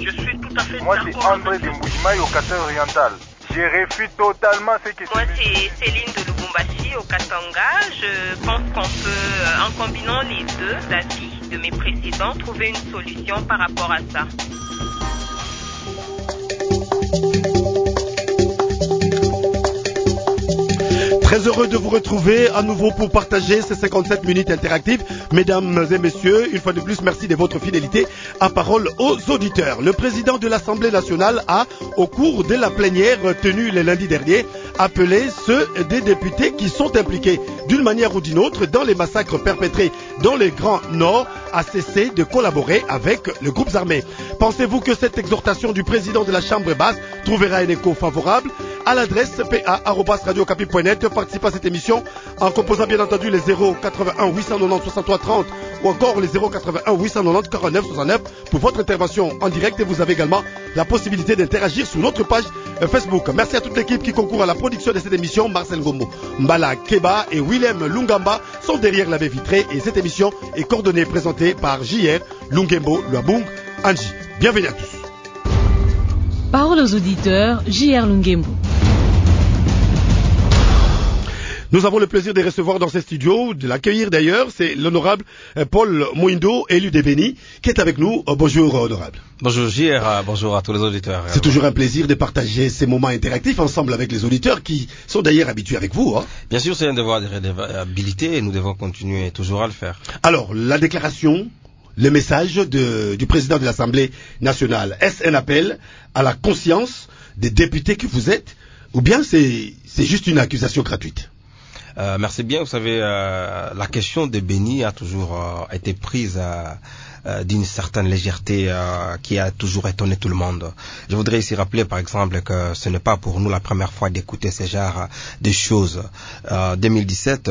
Je suis tout à fait Moi, d'accord. c'est André de Mbujimaï au Katanga oriental. Je refuse totalement ce que Moi, c'est Céline de Lubumbashi au Katanga. Je pense qu'on peut, en combinant les deux avis de mes précédents, trouver une solution par rapport à ça. Très heureux de vous retrouver à nouveau pour partager ces 57 minutes interactives. Mesdames et messieurs, une fois de plus, merci de votre fidélité à parole aux auditeurs. Le président de l'Assemblée nationale a, au cours de la plénière tenue le lundi dernier, appelé ceux des députés qui sont impliqués d'une manière ou d'une autre dans les massacres perpétrés dans le Grand Nord à cesser de collaborer avec les groupes armés. Pensez-vous que cette exhortation du président de la Chambre basse trouvera un écho favorable? À l'adresse pa@radiocapi.net, participez à cette émission en composant bien entendu les 081 890 63 30 ou encore les 081 890 49 69 pour votre intervention en direct, et vous avez également la possibilité d'interagir sur notre page Facebook. Merci à toute l'équipe qui concourt à la production de cette émission. Marcel Gombo, Mbala Keba et Willem Lungamba sont derrière la baie vitrée, et cette émission est coordonnée et présentée par JR Lungembo Luabung Anji. Bienvenue à tous. Parole aux auditeurs, JR Lungembo. Nous avons le plaisir de recevoir dans ces studios, de l'accueillir d'ailleurs, c'est l'honorable Paul Mouindo, élu de Béni, qui est avec nous. Bonjour honorable. Bonjour JR, bonjour à tous les auditeurs. C'est toujours un plaisir de partager ces moments interactifs ensemble avec les auditeurs qui sont d'ailleurs habitués avec vous. Hein. Bien sûr, c'est un devoir de redevabilité et nous devons continuer toujours à le faire. Alors, la déclaration, le message du président de l'Assemblée nationale, est-ce un appel à la conscience des députés que vous êtes, ou bien c'est juste une accusation gratuite? Merci bien. Vous savez, la question de Béni a toujours été prise d'une certaine légèreté qui a toujours étonné tout le monde. Je voudrais ici rappeler, par exemple, que ce n'est pas pour nous la première fois d'écouter ce genre de choses. En 2017,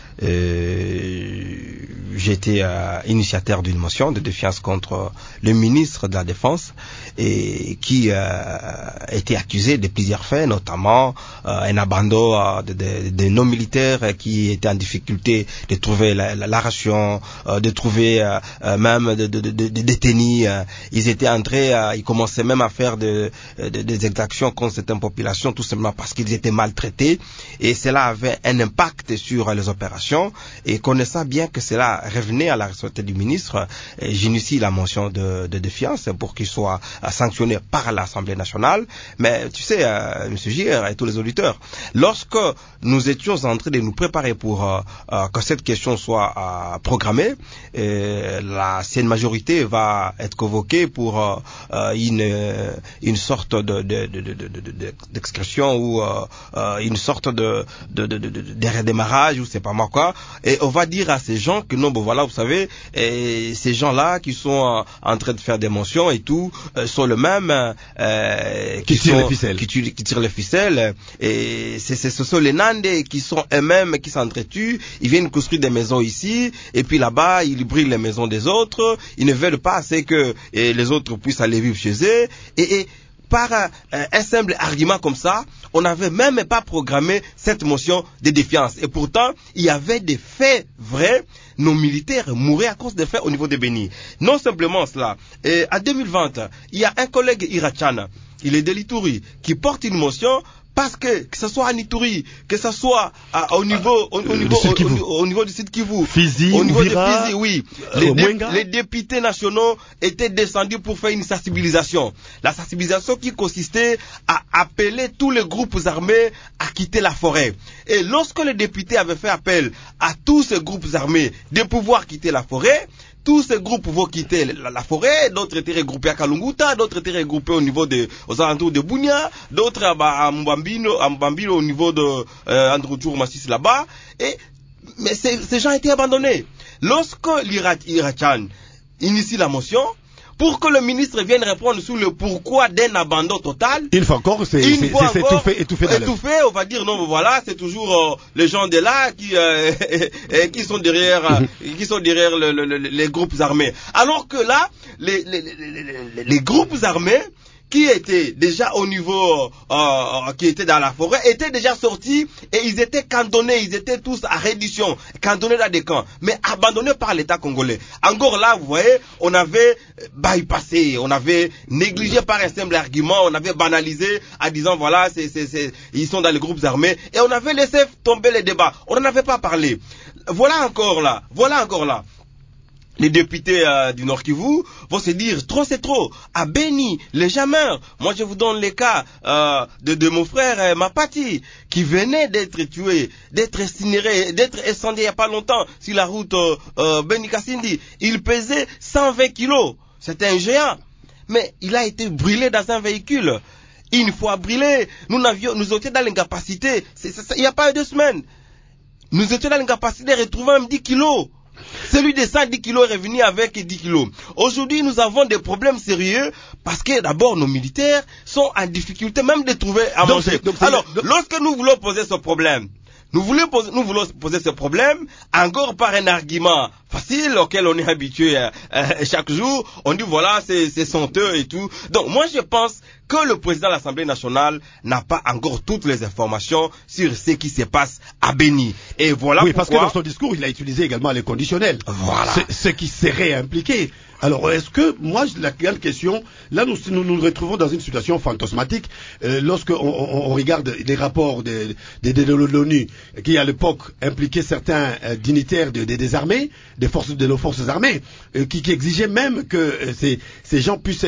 j'ai été initiateur d'une motion de défiance contre le ministre de la Défense et qui était accusé de plusieurs faits, notamment un abandon de nos militaires qui étaient en difficulté de trouver la ration, de trouver même de détenus. Ils étaient entrés, ils commençaient même à faire des exactions contre certaines populations, tout simplement parce qu'ils étaient maltraités, et cela avait un impact sur les opérations. Et connaissant bien que cela revenait à la responsabilité du ministre, j'initie la motion de défiance pour qu'il soit sanctionné par l'Assemblée nationale. Mais tu sais, Monsieur JR et tous les auditeurs, lorsque nous étions en train de nous préparer pour que cette question soit programmée, la CN majorité va être convoquée pour une sorte d'excursion ou une sorte de redémarrage ou c'est pas moi quoi, et on va dire à ces gens que non, bon voilà, vous savez, ces gens-là qui sont en train de faire des mentions et tout sont le même qui tirent les ficelles, et ce sont les Nandés qui sont eux-mêmes qui s'entretuent. Ils viennent construire des maisons ici et puis là-bas ils brûlent les maisons des autres. Ils ne veulent pas assez que les autres puissent aller vivre chez eux, et par un simple argument comme ça, on n'avait même pas programmé cette motion de défiance. Et pourtant, il y avait des faits vrais. Nos militaires mouraient à cause des faits au niveau de Béni. Non simplement cela. Et en 2020, il y a un collègue Irachan, il est de l'Ituri, qui porte une motion parce que ce soit à Ituri, que ce soit au niveau du Sud Kivu, Fizi, au niveau Uvira, de Fizi, oui, les députés nationaux étaient descendus pour faire une sensibilisation. La sensibilisation qui consistait à appeler tous les groupes armés à quitter la forêt. Et lorsque les députés avaient fait appel à tous ces groupes armés de pouvoir quitter la forêt, tous ces groupes vont quitter la forêt, d'autres étaient regroupés à Kalunguta, d'autres étaient regroupés aux alentours de Bunia, d'autres à Mbambino au niveau de Androutour Massis là-bas, mais ces gens étaient abandonnés. Lorsque l'Irachan initie la motion, pour que le ministre vienne répondre sur le pourquoi d'un abandon total. Une fois encore, c'est étouffé. On va dire non, voilà, c'est toujours les gens de là qui sont derrière, les groupes armés. Alors que là, les groupes armés qui étaient déjà au niveau, qui étaient dans la forêt, étaient déjà sortis et ils étaient cantonnés, ils étaient tous à reddition, cantonnés dans des camps, mais abandonnés par l'État congolais. Encore là, vous voyez, on avait bypassé, on avait négligé par un simple argument, on avait banalisé en disant voilà, ils sont dans les groupes armés et on avait laissé tomber les débats. On n'en avait pas parlé. Voilà encore là. Les députés du Nord Kivu vont se dire trop c'est trop. À Beni, les gens meurent. Moi je vous donne les cas de mon frère Mapati qui venait d'être tué, d'être incinéré, d'être incendié il n'y a pas longtemps sur la route Beni Kasindi. Il pesait 120 kilos. C'était un géant. Mais il a été brûlé dans un véhicule. Une fois brûlé, nous étions dans l'incapacité. Il n'y a pas eu 2 semaines. Nous étions dans l'incapacité de retrouver même 10 kilos. Celui de 110 kilos est revenu avec 10 kilos. Aujourd'hui, nous avons des problèmes sérieux parce que d'abord, nos militaires sont en difficulté même de trouver à manger. Alors, lorsque nous voulons poser ce problème, nous voulons poser ce problème encore par un argument facile auquel on est habitué chaque jour. On dit voilà, c'est honteux et tout. Donc moi je pense que le président de l'Assemblée nationale n'a pas encore toutes les informations sur ce qui se passe à Beni. Et voilà oui, pourquoi... parce que dans son discours, il a utilisé également les conditionnels. Voilà. Ce qui serait impliqué. Alors, est-ce que, moi, la grande question, là, nous retrouvons dans une situation fantasmatique, lorsque on regarde les rapports de l'ONU, qui à l'époque impliquaient certains dignitaires des armées, de nos forces armées, qui exigeaient même que ces gens puissent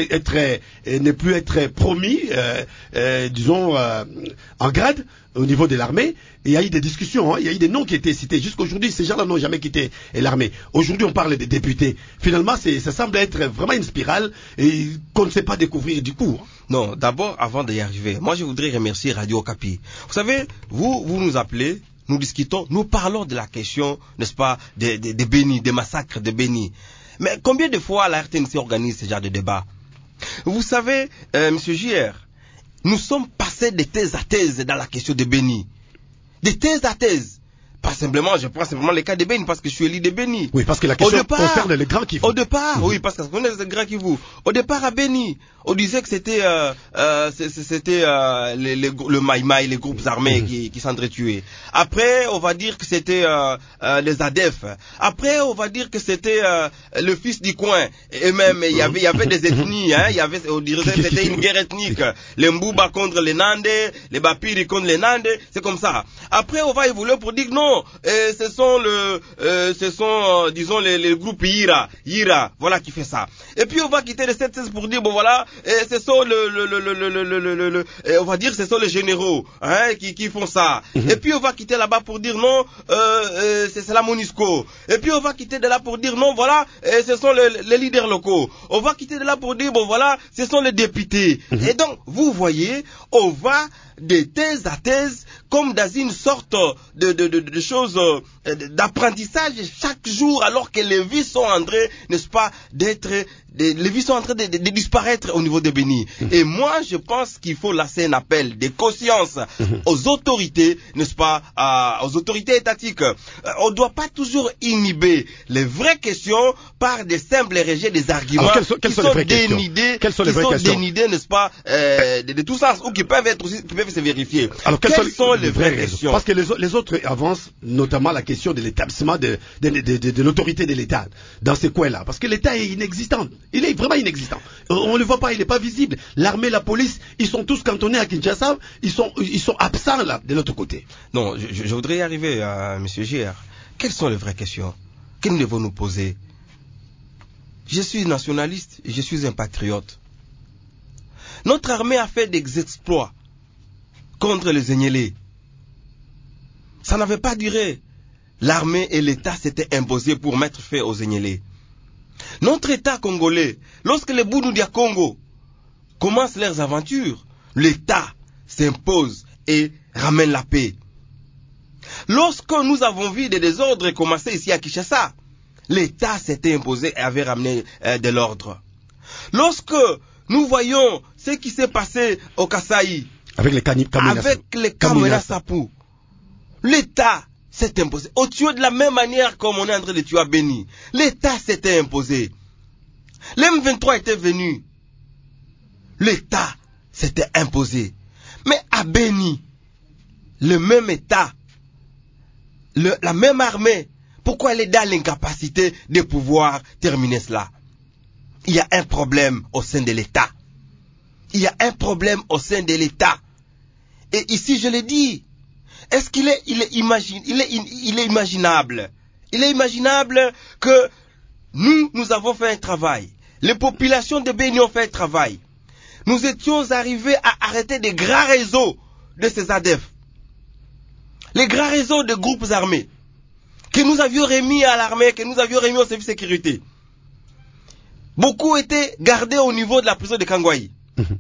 ne plus être promis, disons, en grade, au niveau de l'armée. Il y a eu des discussions, il y a eu des noms qui étaient cités. Jusqu'aujourd'hui, ces gens-là n'ont jamais quitté l'armée. Aujourd'hui, on parle des députés. Finalement, ça semble être vraiment une spirale et qu'on ne sait pas découvrir du coup. Non, d'abord, avant d'y arriver, moi je voudrais remercier Radio Okapi. Vous savez, vous nous appelez, nous discutons, nous parlons de la question, n'est-ce pas, de Beni, des massacres de Beni. Mais combien de fois la RTNC organise ce genre de débat? Vous savez, Monsieur JR, nous sommes passés de thèse à thèse dans la question de Beni. De thèse à thèse. Pas simplement, je prends simplement le cas de Beni parce que je suis élu de Beni. Oui, parce que la question concerne les grands Kivu. Au départ, oui, parce que ça concerne les grands Kivu. Au départ à Beni, on disait que c'était le Maïmaï, les groupes armés qui s'entretuaient. Après, on va dire que c'était les ADF. Après, on va dire que c'était le fils du coin. Et même, il y avait des ethnies, on dirait que c'était une guerre ethnique. Les Mbouba contre les Nande, les Bapiri contre les Nande, c'est comme ça. Après, on va évoluer pour dire que non, ce sont, disons, les groupes Yira, voilà qui fait ça. Et puis on va quitter les 7-16 pour dire, bon voilà, ce sont on va dire, ce sont les généraux, qui font ça. Et puis on va quitter là-bas pour dire non, c'est la MONUSCO. Et puis on va quitter de là pour dire non, voilà, ce sont les leaders locaux. On va quitter de là pour dire, bon voilà, ce sont les députés. Et donc, vous voyez, on va de thèse à thèse, comme dans une sorte de choses d'apprentissage chaque jour, alors que les vies sont en train, n'est-ce pas, les vies sont en train de disparaître au niveau de Beni. Et moi, je pense qu'il faut lancer un appel de conscience aux autorités, n'est-ce pas, aux autorités étatiques. On ne doit pas toujours inhiber les vraies questions par des simples rejets des arguments. Alors, quelles sont les vraies dénidés, quelles sont les vraies questions dénidés, n'est-ce pas, de tout sens, ou qui peuvent être aussi, qui peuvent se vérifier. Alors, quelles sont les vraies questions? Parce que les autres avancent, notamment la question de l'établissement de l'autorité de l'État dans ces coins-là. Parce que l'État est inexistant. Il est vraiment inexistant. On ne le voit pas, il n'est pas visible. L'armée, la police, ils sont tous cantonnés à Kinshasa. Ils sont absents là, de l'autre côté. Non, je voudrais y arriver, Monsieur JR. Quelles sont les vraies questions que nous devons nous poser? Je suis nationaliste, je suis un patriote. Notre armée a fait des exploits contre les Enyélés. Ça n'avait pas duré. L'armée et l'État s'étaient imposés pour mettre fin aux Enyélés. Notre État congolais, lorsque les Bounoudia Congo commencent leurs aventures, l'État s'impose et ramène la paix. Lorsque nous avons vu des désordres commencer ici à Kinshasa, l'État s'était imposé et avait ramené de l'ordre. Lorsque nous voyons ce qui s'est passé au Kasaï, avec les Kamina Sapou, l'État s'est imposé. On tue de la même manière comme on est en train de tuer à Beni. L'État s'était imposé. L'M23 était venu. l'État s'était imposé. Mais à Béni, le même État, la même armée, pourquoi elle est dans l'incapacité de pouvoir terminer cela? Il y a un problème au sein de l'État. Il y a un problème au sein de l'État. Et ici, je l'ai dit, est-ce qu'il est, il est imaginable? Il est imaginable que nous avons fait un travail. Les populations de Béni ont fait un travail. Nous étions arrivés à arrêter des grands réseaux de ces ADF. Les grands réseaux de groupes armés que nous avions remis à l'armée, que nous avions remis au service de sécurité. Beaucoup étaient gardés au niveau de la prison de Kangwaï.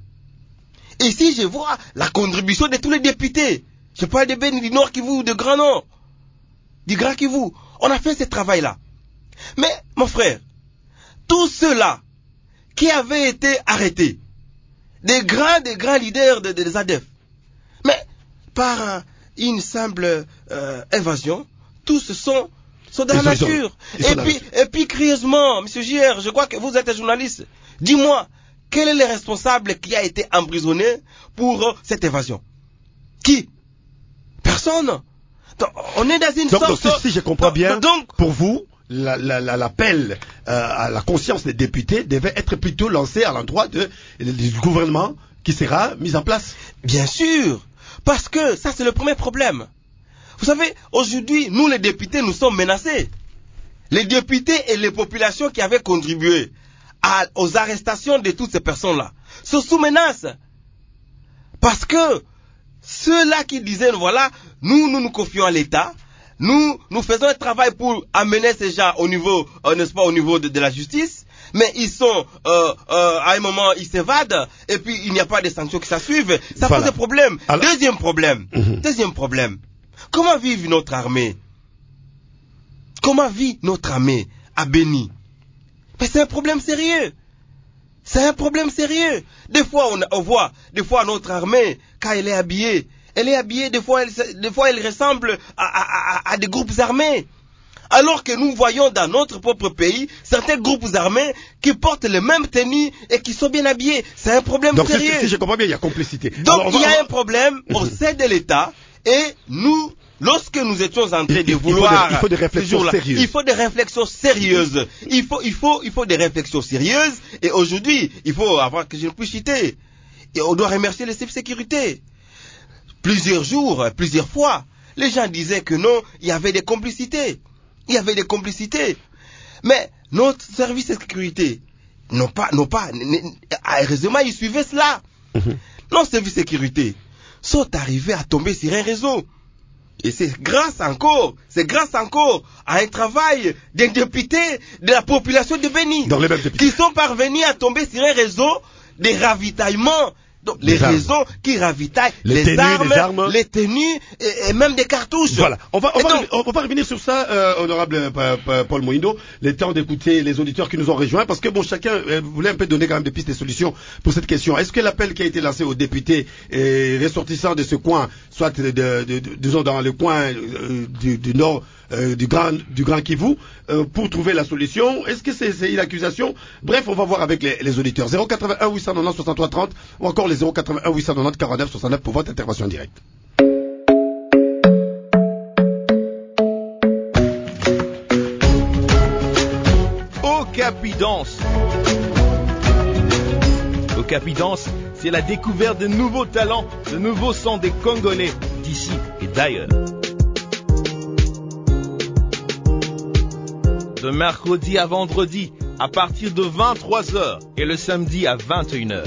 Et ici, je vois la contribution de tous les députés. Je parle de Béni, du Nord Kivu, de Grand Nord, du Grand Kivu. On a fait ce travail-là. Mais, mon frère, tous ceux-là qui avaient été arrêtés, des grands leaders des ADF, mais par une simple invasion, tous sont dans la nature. Et puis, curieusement, M. JR, je crois que vous êtes un journaliste, dis-moi, quel est le responsable qui a été emprisonné pour cette évasion? Qui? Personne. Donc, on est dans une sorte... Donc, si je comprends bien, pour vous, l'appel à la conscience des députés devait être plutôt lancé à l'endroit du gouvernement qui sera mis en place. Bien sûr, parce que ça c'est le premier problème. Vous savez, aujourd'hui, nous les députés, nous sommes menacés. Les députés et les populations qui avaient contribué aux arrestations de toutes ces personnes-là sont sous menace. Parce que ceux-là qui disaient, voilà, nous confions à l'État, nous faisons un travail pour amener ces gens au niveau, n'est-ce pas, au niveau de la justice, mais ils sont, à un moment, ils s'évadent, et puis il n'y a pas de sanctions qui s'ensuivent. Ça pose des problèmes. Alors... Deuxième problème. Comment vit notre armée? Comment vit notre armée à Béni? Mais c'est un problème sérieux. C'est un problème sérieux. Des fois, on voit, des fois, notre armée, quand elle est habillée, des fois, elle ressemble à des groupes armés. Alors que nous voyons dans notre propre pays, certains groupes armés qui portent les mêmes tenues et qui sont bien habillés. C'est un problème sérieux. Donc, si je comprends bien, il y a complicité. Donc, il y a un problème au sein de l'État et nous, lorsque nous étions en train de vouloir... Il faut des réflexions sérieuses. Il faut des réflexions sérieuses. Il faut des réflexions sérieuses. Et aujourd'hui, il faut avoir que je ne puisse citer. Et on doit remercier les services de sécurité. Plusieurs jours, plusieurs fois, les gens disaient que non, il y avait des complicités. Il y avait des complicités. Mais notre service de sécurité heureusement, ils suivaient cela. Nos services de sécurité sont arrivés à tomber sur un réseau. Et c'est grâce encore à un travail des députés de la population de Béni qui sont parvenus à tomber sur un réseau de ravitaillement. Donc, les réseaux qui ravitaillent les armes, les tenues et même des cartouches. Voilà. On va revenir sur ça, honorable Paul Moïndo. Le temps d'écouter les auditeurs qui nous ont rejoints, parce que bon, chacun voulait un peu donner quand même des pistes et solutions pour cette question. Est-ce que l'appel qui a été lancé aux députés ressortissants de ce coin, soit disons dans le coin du nord du Grand Kivu, pour trouver la solution, est-ce que c'est une accusation? Bref, on va voir avec les auditeurs. 081 890 63 30 ou encore les 081 890 49 69 pour votre intervention directe. Au Capidance, c'est la découverte de nouveaux talents, de nouveaux sons des Congolais, d'ici et d'ailleurs. De mercredi à vendredi, à partir de 23h et le samedi à 21h.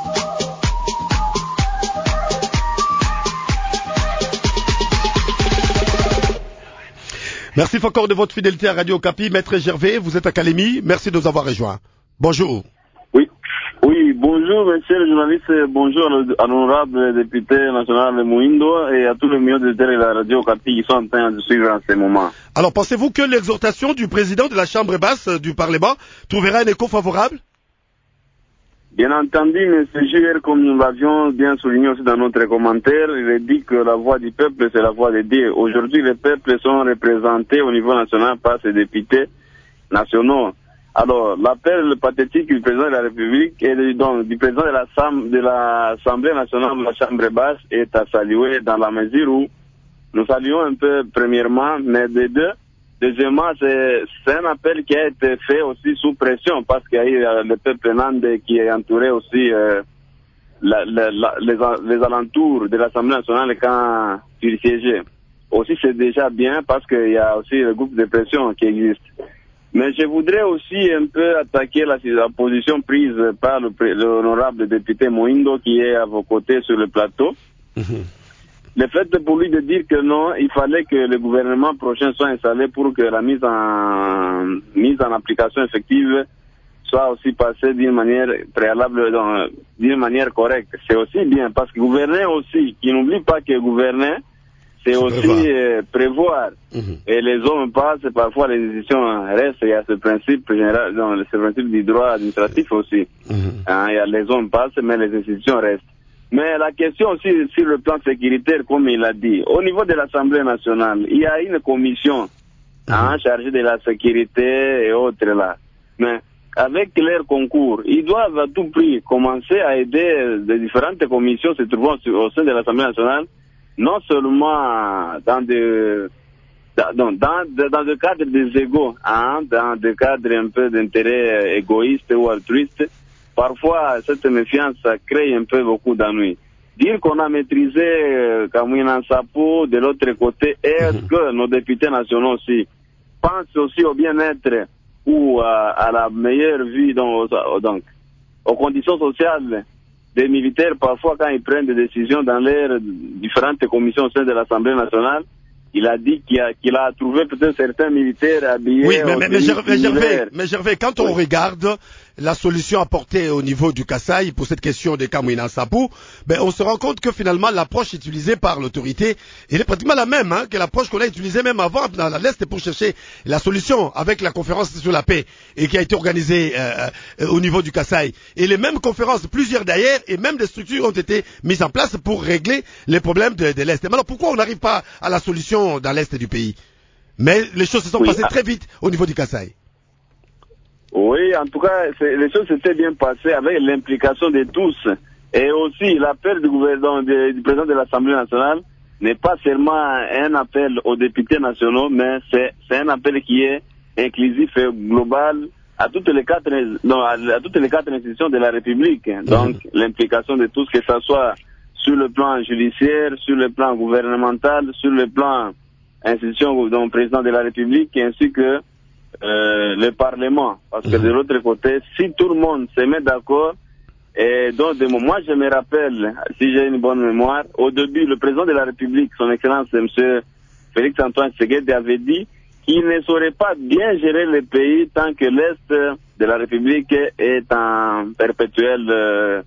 Merci encore de votre fidélité à Radio Okapi. Maître Gervais, vous êtes à Kalemi. Merci de nous avoir rejoints. Bonjour. Oui, bonjour monsieur le journaliste, bonjour à l'honorable député national de Moïndo et à tous les millions d'auditeurs de la Radio Okapi qui sont en train de suivre en ce moment. Alors pensez-vous que l'exhortation du président de la Chambre basse du Parlement trouvera un écho favorable? Bien entendu, M. JR, comme nous l'avions bien souligné aussi dans notre commentaire, il est dit que la voix du peuple, c'est la voix de Dieu. Aujourd'hui, les peuples sont représentés au niveau national par ces députés nationaux. Alors, l'appel pathétique du président de la République et donc du président de l'Assemblée nationale de la Chambre basse est à saluer dans la mesure où nous saluons un peu premièrement, mais de deux. Deuxièmement, c'est un appel qui a été fait aussi sous pression parce qu'il y a eu le peuple nandais qui est entouré aussi les alentours de l'Assemblée nationale quand il siégeait. Aussi, c'est déjà bien parce qu'il y a aussi le groupe de pression qui existe. Mais je voudrais aussi un peu attaquer la position prise par l'honorable député Moindo qui est à vos côtés sur le plateau. Le fait pour lui de dire que non, il fallait que le gouvernement prochain soit installé pour que la mise en application effective soit aussi passée d'une manière préalable, d'une manière correcte. C'est aussi bien, parce que gouverner aussi, qui n'oublie pas que gouverner, c'est aussi prévoir. Et les hommes passent, parfois les décisions restent, il y a ce principe général, ce principe du droit administratif aussi. Il y a les hommes passent, mais les institutions restent. Mais la question aussi sur le plan sécuritaire, comme il a dit, au niveau de l'Assemblée nationale, il y a une commission chargée de la sécurité et autres là. Mais avec leur concours, ils doivent à tout prix commencer à aider les différentes commissions se trouvant au sein de l'Assemblée nationale, non seulement dans le cadre des égos, dans le cadre un peu d'intérêt égoïste ou altruiste. Parfois, cette méfiance crée un peu beaucoup d'ennuis. Dire qu'on a maîtrisé Kamwina Nsapu de l'autre côté, est-ce que nos députés nationaux aussi pensent aussi au bien-être ou à la meilleure vie, donc aux conditions sociales des militaires, parfois quand ils prennent des décisions dans leurs différentes commissions au sein de l'Assemblée nationale? Il a dit qu'il a trouvé peut-être certains militaires habillés. Oui, mais Gervais, quand on regarde la solution apportée au niveau du Kasaï pour cette question de Kamwina Nsapu, on se rend compte que finalement l'approche utilisée par l'autorité, elle est pratiquement la même que l'approche qu'on a utilisée même avant dans l'Est pour chercher la solution avec la conférence sur la paix et qui a été organisée au niveau du Kasaï. Et les mêmes conférences, plusieurs d'ailleurs, et même des structures ont été mises en place pour régler les problèmes de l'Est. Mais alors pourquoi on n'arrive pas à la solution dans l'Est du pays? Mais les choses se sont passées très vite au niveau du Kasaï. Oui, en tout cas, les choses s'étaient bien passées avec l'implication de tous. Et aussi, l'appel du président de l'Assemblée nationale n'est pas seulement un appel aux députés nationaux, mais c'est un appel qui est inclusif et global à toutes les quatre institutions de la République. Donc, l'implication de tous, que ce soit sur le plan judiciaire, sur le plan gouvernemental, sur le plan institution du président de la République, ainsi que le Parlement. Parce que de l'autre côté, si tout le monde se met d'accord, et donc moi je me rappelle, si j'ai une bonne mémoire, au début, le président de la République, son Excellence M. Félix Antoine Tshisekedi avait dit qu'il ne saurait pas bien gérer le pays tant que l'Est de la République est en perpétuelle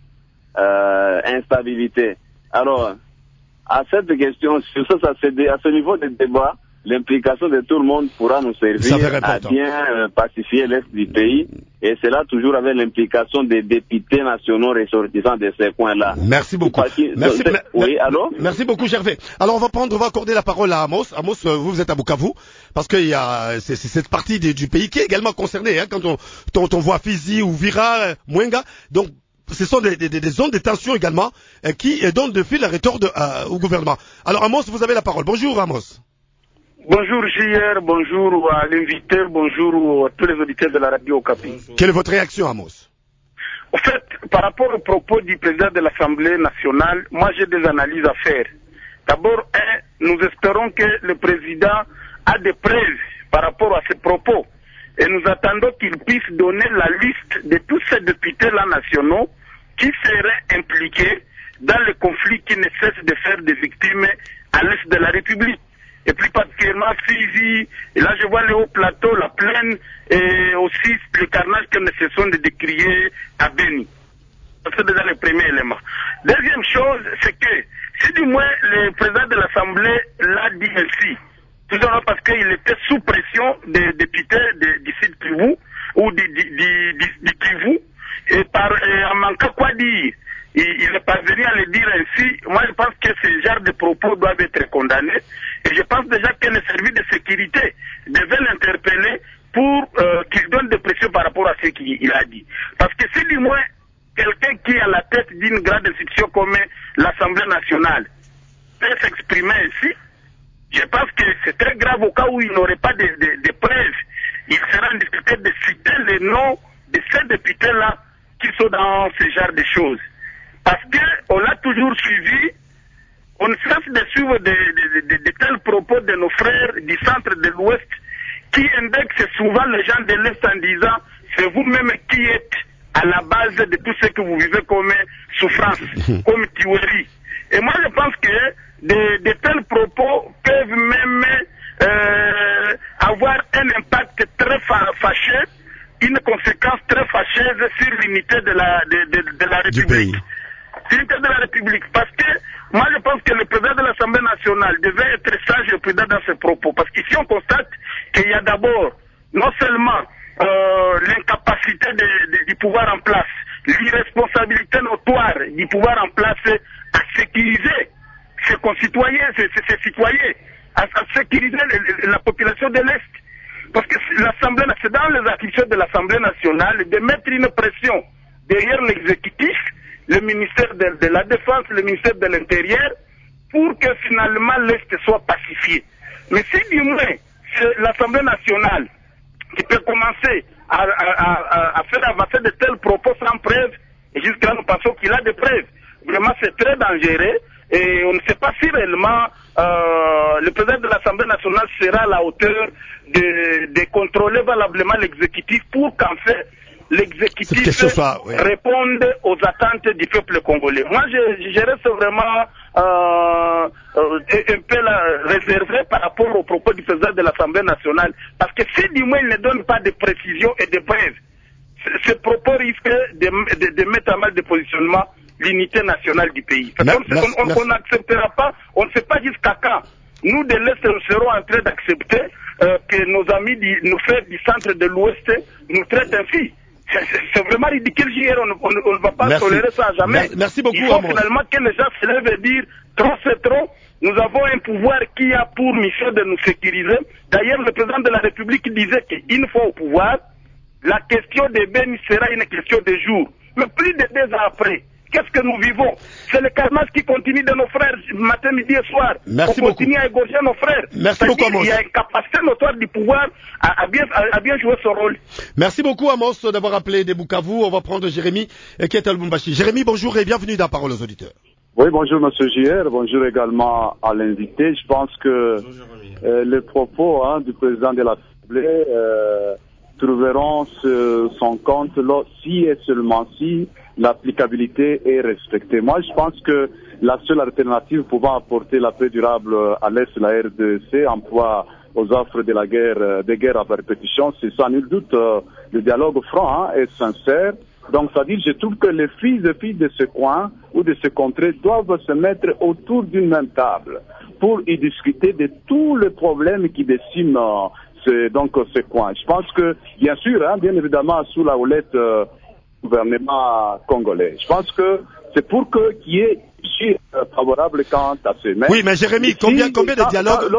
instabilité. Alors, à cette question, à ce niveau de débat, l'implication de tout le monde pourra nous servir à bien pacifier l'Est du pays, et cela toujours avec l'implication des députés nationaux ressortissants de ces coins-là. Merci beaucoup. Oui, allô? Merci beaucoup, Gervais. Alors on va accorder la parole à Amos. Amos, vous êtes à Bukavu, parce qu'il y a c'est cette partie du pays qui est également concernée, quand on voit Fizi ou Vira, Mwenga, donc ce sont des zones de tension également qui donnent de fil à retordre au gouvernement. Alors Amos, vous avez la parole. Bonjour Amos. Bonjour JR, bonjour à l'invité, bonjour à tous les auditeurs de la radio Okapi. Quelle est votre réaction, Amos? En fait, par rapport au propos du président de l'Assemblée nationale, moi j'ai des analyses à faire. D'abord, nous espérons que le président a des preuves par rapport à ses propos. Et nous attendons qu'il puisse donner la liste de tous ces députés-là nationaux qui seraient impliqués dans le conflit qui ne cesse de faire des victimes à l'est de la République. Et plus particulièrement Fizi, et là je vois le haut plateau, la plaine, et aussi le carnage que nous cessons de décrier à Beni. C'est déjà le premier élément. Deuxième chose, c'est que si du moins le président de l'Assemblée l'a dit ainsi, tout simplement parce qu'il était sous pression des députés du Sud Kivu, ou du Kivu, et en manquant quoi dire, il est parvenu à le dire ainsi. Moi je pense que ce genre de propos doivent être condamnés. Et je pense déjà que les services de sécurité devaient l'interpeller pour qu'il donne des pressions par rapport ce qu'il a dit. Parce que si du moins quelqu'un qui est à la tête d'une grande institution comme l'Assemblée nationale peut s'exprimer ainsi, je pense que c'est très grave au cas où il n'aurait pas de preuves. Il sera discuté de citer les noms de ces députés-là qui sont dans ce genre de choses. Parce qu'on a toujours suivi, on ne cesse de suivre de tels propos de nos frères du centre de l'Ouest qui indexent souvent les gens de l'Est en disant c'est vous-même qui êtes à la base de tout ce que vous vivez comme souffrance, comme tuerie. Et moi je pense que de tels propos peuvent même avoir un impact très fâcheux, une conséquence très fâcheuse sur l'unité de la République. L'unité de la République. Parce que moi je pense que le président de l'Assemblée nationale devait être sage et prudent dans ses propos. Parce qu'ici on constate qu'il y a d'abord non seulement l'incapacité du pouvoir en place, l'irresponsabilité notoire du pouvoir en place à sécuriser ses concitoyens, ses citoyens, à sécuriser la population de l'Est. Parce que l'Assemblée nationale, c'est dans les attributions de l'Assemblée nationale de mettre une pression derrière l'exécutif, le ministère de la Défense, le ministère de l'Intérieur, pour que finalement l'Est soit pacifié. Mais si du moins c'est l'Assemblée nationale qui peut commencer à faire avancer de tels propos sans preuve, et jusqu'à là nous pensons qu'il a des preuves, vraiment c'est très dangereux. Et on ne sait pas si réellement le président de l'Assemblée nationale sera à la hauteur de contrôler valablement l'exécutif pour qu'en fait l'exécutif réponde aux attentes du peuple congolais. Moi je reste vraiment un peu réservé par rapport aux propos du président de l'Assemblée nationale, parce que si du moins il ne donne pas de précisions et de preuves, ce propos risque de mettre à mal de positionnement l'unité nationale du pays. On n'acceptera pas, on ne sait pas jusqu'à quand. Nous de l'Est, nous serons en train d'accepter que nos amis, nos frères du centre de l'Ouest nous traitent ainsi. C'est vraiment ridicule, JR, on ne va pas tolérer ça à jamais. Merci beaucoup, il faut finalement que les gens se lèvent et dire trop c'est trop. Nous avons un pouvoir qui a pour mission de nous sécuriser. D'ailleurs, le président de la République disait qu'une fois au pouvoir, la question des Bénis sera une question de jours. Mais plus de 2 ans après, qu'est-ce que nous vivons? C'est le carnage qui continue de nos frères matin, midi et soir. Merci on continue à égorger nos frères. Merci beaucoup, Amos. Il y a une capacité notoire du pouvoir à bien jouer son rôle. Merci beaucoup, Amos, d'avoir appelé des Bukavu. On va prendre Jérémy qui est à Lubumbashi. Jérémy, bonjour et bienvenue dans Parole aux auditeurs. Oui, bonjour Monsieur JR, bonjour également à l'invité. Je pense que les propos du président de l'Assemblée trouveront son compte si et seulement si l'applicabilité est respectée. Moi, je pense que la seule alternative pouvant apporter la paix durable à l'Est de la RDC, emploi aux offres de la guerre, des guerres à répétition, c'est sans nul doute le dialogue franc et sincère. Donc, c'est-à-dire, je trouve que les fils et filles de ce coin ou de ce contrée doivent se mettre autour d'une même table pour y discuter de tous les problèmes qui déciment ce coin. Je pense que, bien sûr, bien évidemment, sous la houlette gouvernement congolais. Je pense que c'est pour qu'il y ait favorable quant à ce. Oui, mais Jérémy, combien de dialogues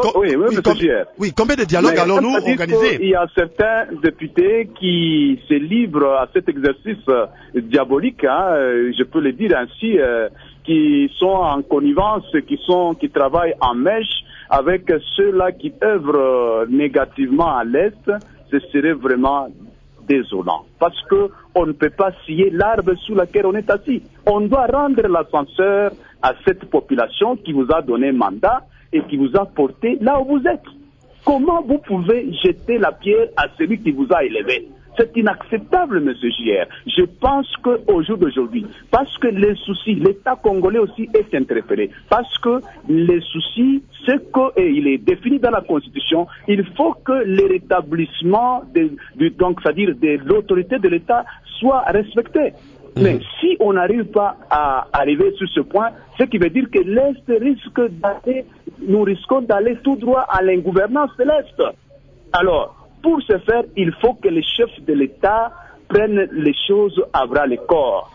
combien de dialogues allons-nous organiser? Il y a certains députés qui se livrent à cet exercice diabolique, je peux le dire ainsi, qui sont en connivence, qui travaillent en mèche avec ceux-là qui œuvrent négativement à l'Est. Ce serait vraiment désolant, parce que on ne peut pas scier l'arbre sous lequel on est assis. On doit rendre l'ascenseur à cette population qui vous a donné mandat et qui vous a porté là où vous êtes. Comment vous pouvez jeter la pierre à celui qui vous a élevé? C'est inacceptable, Monsieur JR. Je pense qu'au jour d'aujourd'hui, parce que les soucis, l'État congolais aussi est interpellé, parce que les soucis, il est défini dans la Constitution, il faut que le rétablissement c'est-à-dire de l'autorité de l'État soit respecté. Mais si on n'arrive pas à arriver sur ce point, ce qui veut dire que l'Est nous risquons d'aller tout droit à l'ingouvernance de l'Est. Alors, pour ce faire, il faut que les chefs de l'État prennent les choses à bras le corps.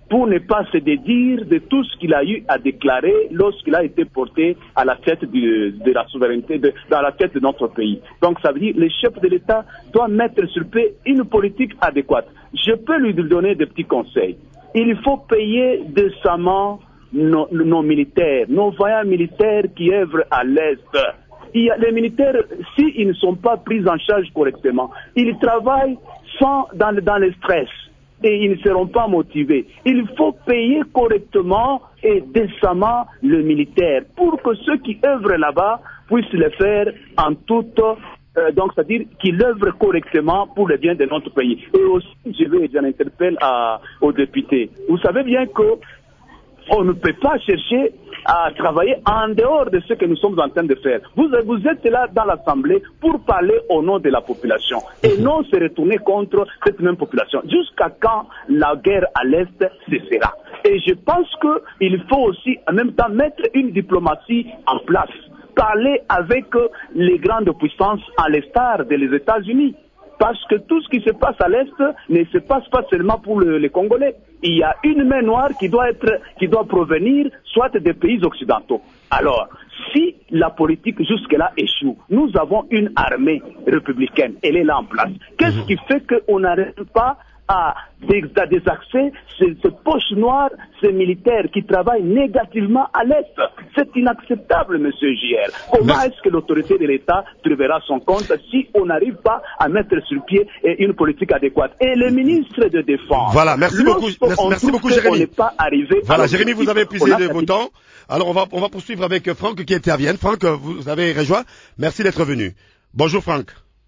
pour ne pas se dédire de tout ce qu'il a eu à déclarer lorsqu'il a été porté à la tête de la souveraineté, dans la tête de notre pays. Donc ça veut dire que le chef de l'État doit mettre sur pied une politique adéquate. Je peux lui donner des petits conseils. Il faut payer décemment nos militaires, nos vaillants militaires qui œuvrent à l'Est. Les militaires, s'ils ne sont pas pris en charge correctement, ils travaillent dans le stress et ils ne seront pas motivés. Il faut payer correctement et décemment le militaire pour que ceux qui œuvrent là-bas puissent le faire en toute... donc, c'est-à-dire qu'il œuvre correctement pour le bien de notre pays. Et aussi, j'en interpelle aux députés. Vous savez bien qu'on ne peut pas chercher à travailler en dehors de ce que nous sommes en train de faire. Vous êtes là dans l'Assemblée pour parler au nom de la population et non se retourner contre cette même population. Jusqu'à quand la guerre à l'Est cessera? Et je pense qu'il faut aussi en même temps mettre une diplomatie en place. Parler avec les grandes puissances à l'instar des États-Unis. Parce que tout ce qui se passe à l'Est ne se passe pas seulement pour les Congolais. Il y a une main noire qui doit provenir soit des pays occidentaux. Alors, si la politique jusque-là échoue, nous avons une armée républicaine, elle est là en place. Qu'est-ce qui fait qu'on n'arrive pas à désaxer ces poches noires, ces militaires qui travaillent négativement à l'Est? C'est inacceptable, monsieur JR. Comment est-ce que l'autorité de l'État trouvera son compte si on n'arrive pas à mettre sur pied une politique adéquate? Et les ministres de Défense... Voilà, merci beaucoup, Jérémy. On n'est pas arrivé... Voilà, Jérémy, vous avez épuisé de vos temps. Alors, on va poursuivre avec Franck qui intervient. Franck, vous avez rejoint. Merci d'être venu. Bonjour, Franck.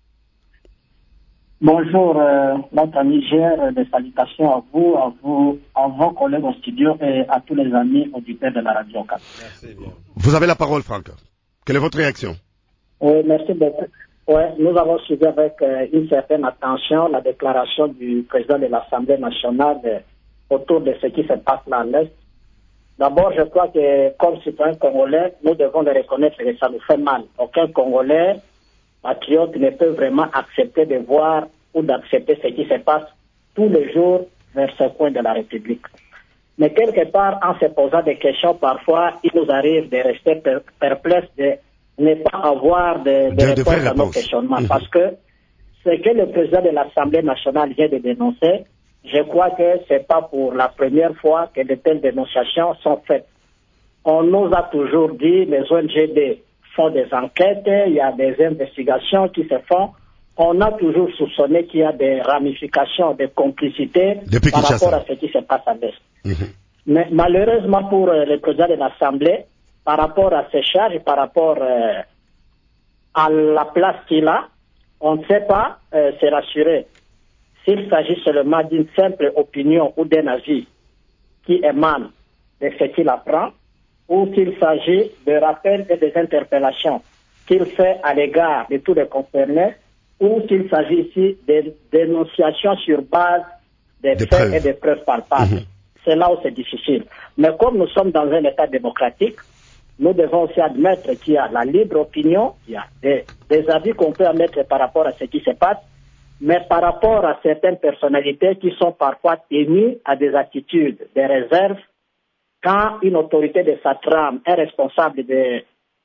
Bonjour, notre ami Gère, des salutations à vos collègues au studio et à tous les amis auditeurs de la Radio 4. Merci bien. Vous avez la parole, Franck. Quelle est votre réaction? Merci beaucoup. Ouais, nous avons suivi avec une certaine attention la déclaration du président de l'Assemblée nationale autour de ce qui se passe là à l'Est. D'abord, je crois que comme citoyens congolais, nous devons le reconnaître que ça nous fait mal. Aucun Congolais patriote ne peut vraiment accepter de voir ou d'accepter ce qui se passe tous les jours vers ce coin de la République. Mais quelque part, en se posant des questions, parfois, il nous arrive de rester perplexes, de ne pas avoir de réponse à nos questionnements. Parce que ce que le président de l'Assemblée nationale vient de dénoncer, je crois que c'est pas pour la première fois que de telles dénonciations sont faites. On nous a toujours dit, les ONG font des enquêtes, il y a des investigations qui se font. On a toujours soupçonné qu'il y a des ramifications, des complicités par rapport à ce qui se passe à l'Est. Mais malheureusement pour le président de l'Assemblée, par rapport à ses charges, par rapport à la place qu'il a, on ne sait pas se rassurer s'il s'agit seulement d'une simple opinion ou d'un avis qui émane de ce qu'il apprend, ou s'il s'agit de rappels et des interpellations qu'il fait à l'égard de tous les concernés, ou s'il s'agit ici de dénonciations sur base des faits et des preuves palpables. C'est là où c'est difficile. Mais comme nous sommes dans un État démocratique, nous devons aussi admettre qu'il y a la libre opinion, il y a des avis qu'on peut admettre par rapport à ce qui se passe, mais par rapport à certaines personnalités qui sont parfois tenues à des attitudes, des réserves, quand une autorité de sa trame, un responsable de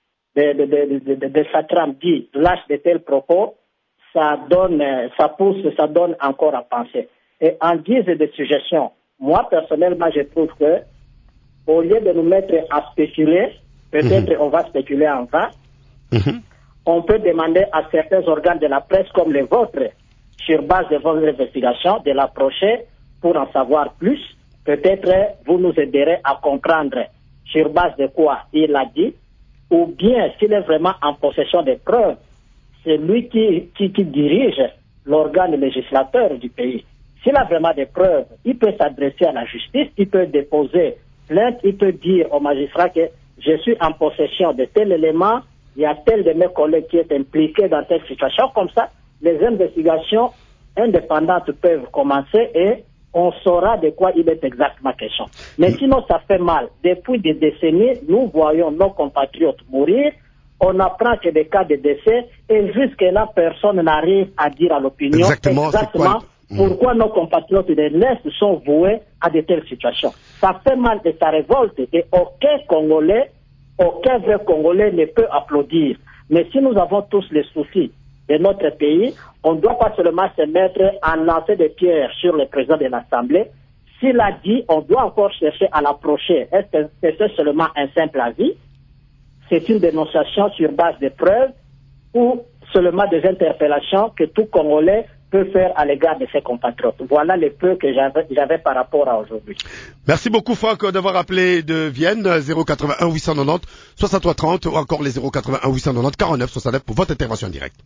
sa trame dit lâche de tels propos, ça donne encore à penser. Et en guise de suggestion, moi personnellement je trouve que au lieu de nous mettre à spéculer, peut-être on va spéculer en vain, on peut demander à certains organes de la presse comme les vôtres, sur base de vos investigations, de l'approcher pour en savoir plus. Peut-être vous nous aiderez à comprendre sur base de quoi il a dit, ou bien s'il est vraiment en possession des preuves, c'est lui qui dirige l'organe législateur du pays. S'il a vraiment des preuves, il peut s'adresser à la justice, il peut déposer plainte, il peut dire au magistrat que je suis en possession de tel élément, il y a tel de mes collègues qui est impliqué dans telle situation. Comme ça, les investigations indépendantes peuvent commencer et on saura de quoi il est exactement question. Mais sinon, ça fait mal. Depuis des décennies, nous voyons nos compatriotes mourir, on apprend que des cas de décès, et jusque-là, personne n'arrive à dire à l'opinion exactement Pourquoi nos compatriotes de l'Est sont voués à de telles situations? Ça fait mal et ça révolte, et aucun Congolais, aucun vrai Congolais ne peut applaudir. Mais si nous avons tous les soucis de notre pays, on ne doit pas seulement se mettre à lancer des pierres sur le président de l'Assemblée. S'il a dit, on doit encore chercher à l'approcher. Est-ce que c'est seulement un simple avis? C'est une dénonciation sur base de preuves ou seulement des interpellations que tout Congolais peut faire à l'égard de ses compatriotes? Voilà le peu que j'avais par rapport à aujourd'hui. Merci beaucoup Franck d'avoir appelé de Vienne, 081 890 6330 ou encore les 081 890 49 69 pour votre intervention en direct.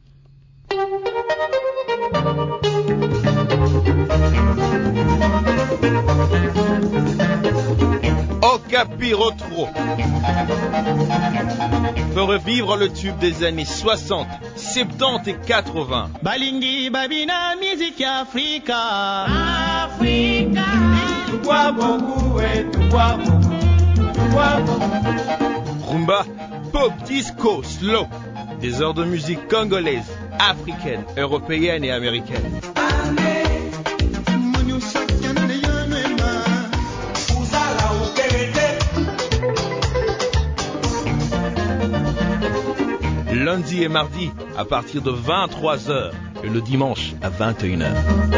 Okapi Retro peut revivre le tube des années 60, 70 et 80. Balingi babina musique Africa. Africa. Tukwa boku et tukwa boku. Rumba, pop, disco, slow. Des heures de musique congolaise, africaine, européenne et américaine. Lundi et mardi à partir de 23h et le dimanche à 21h.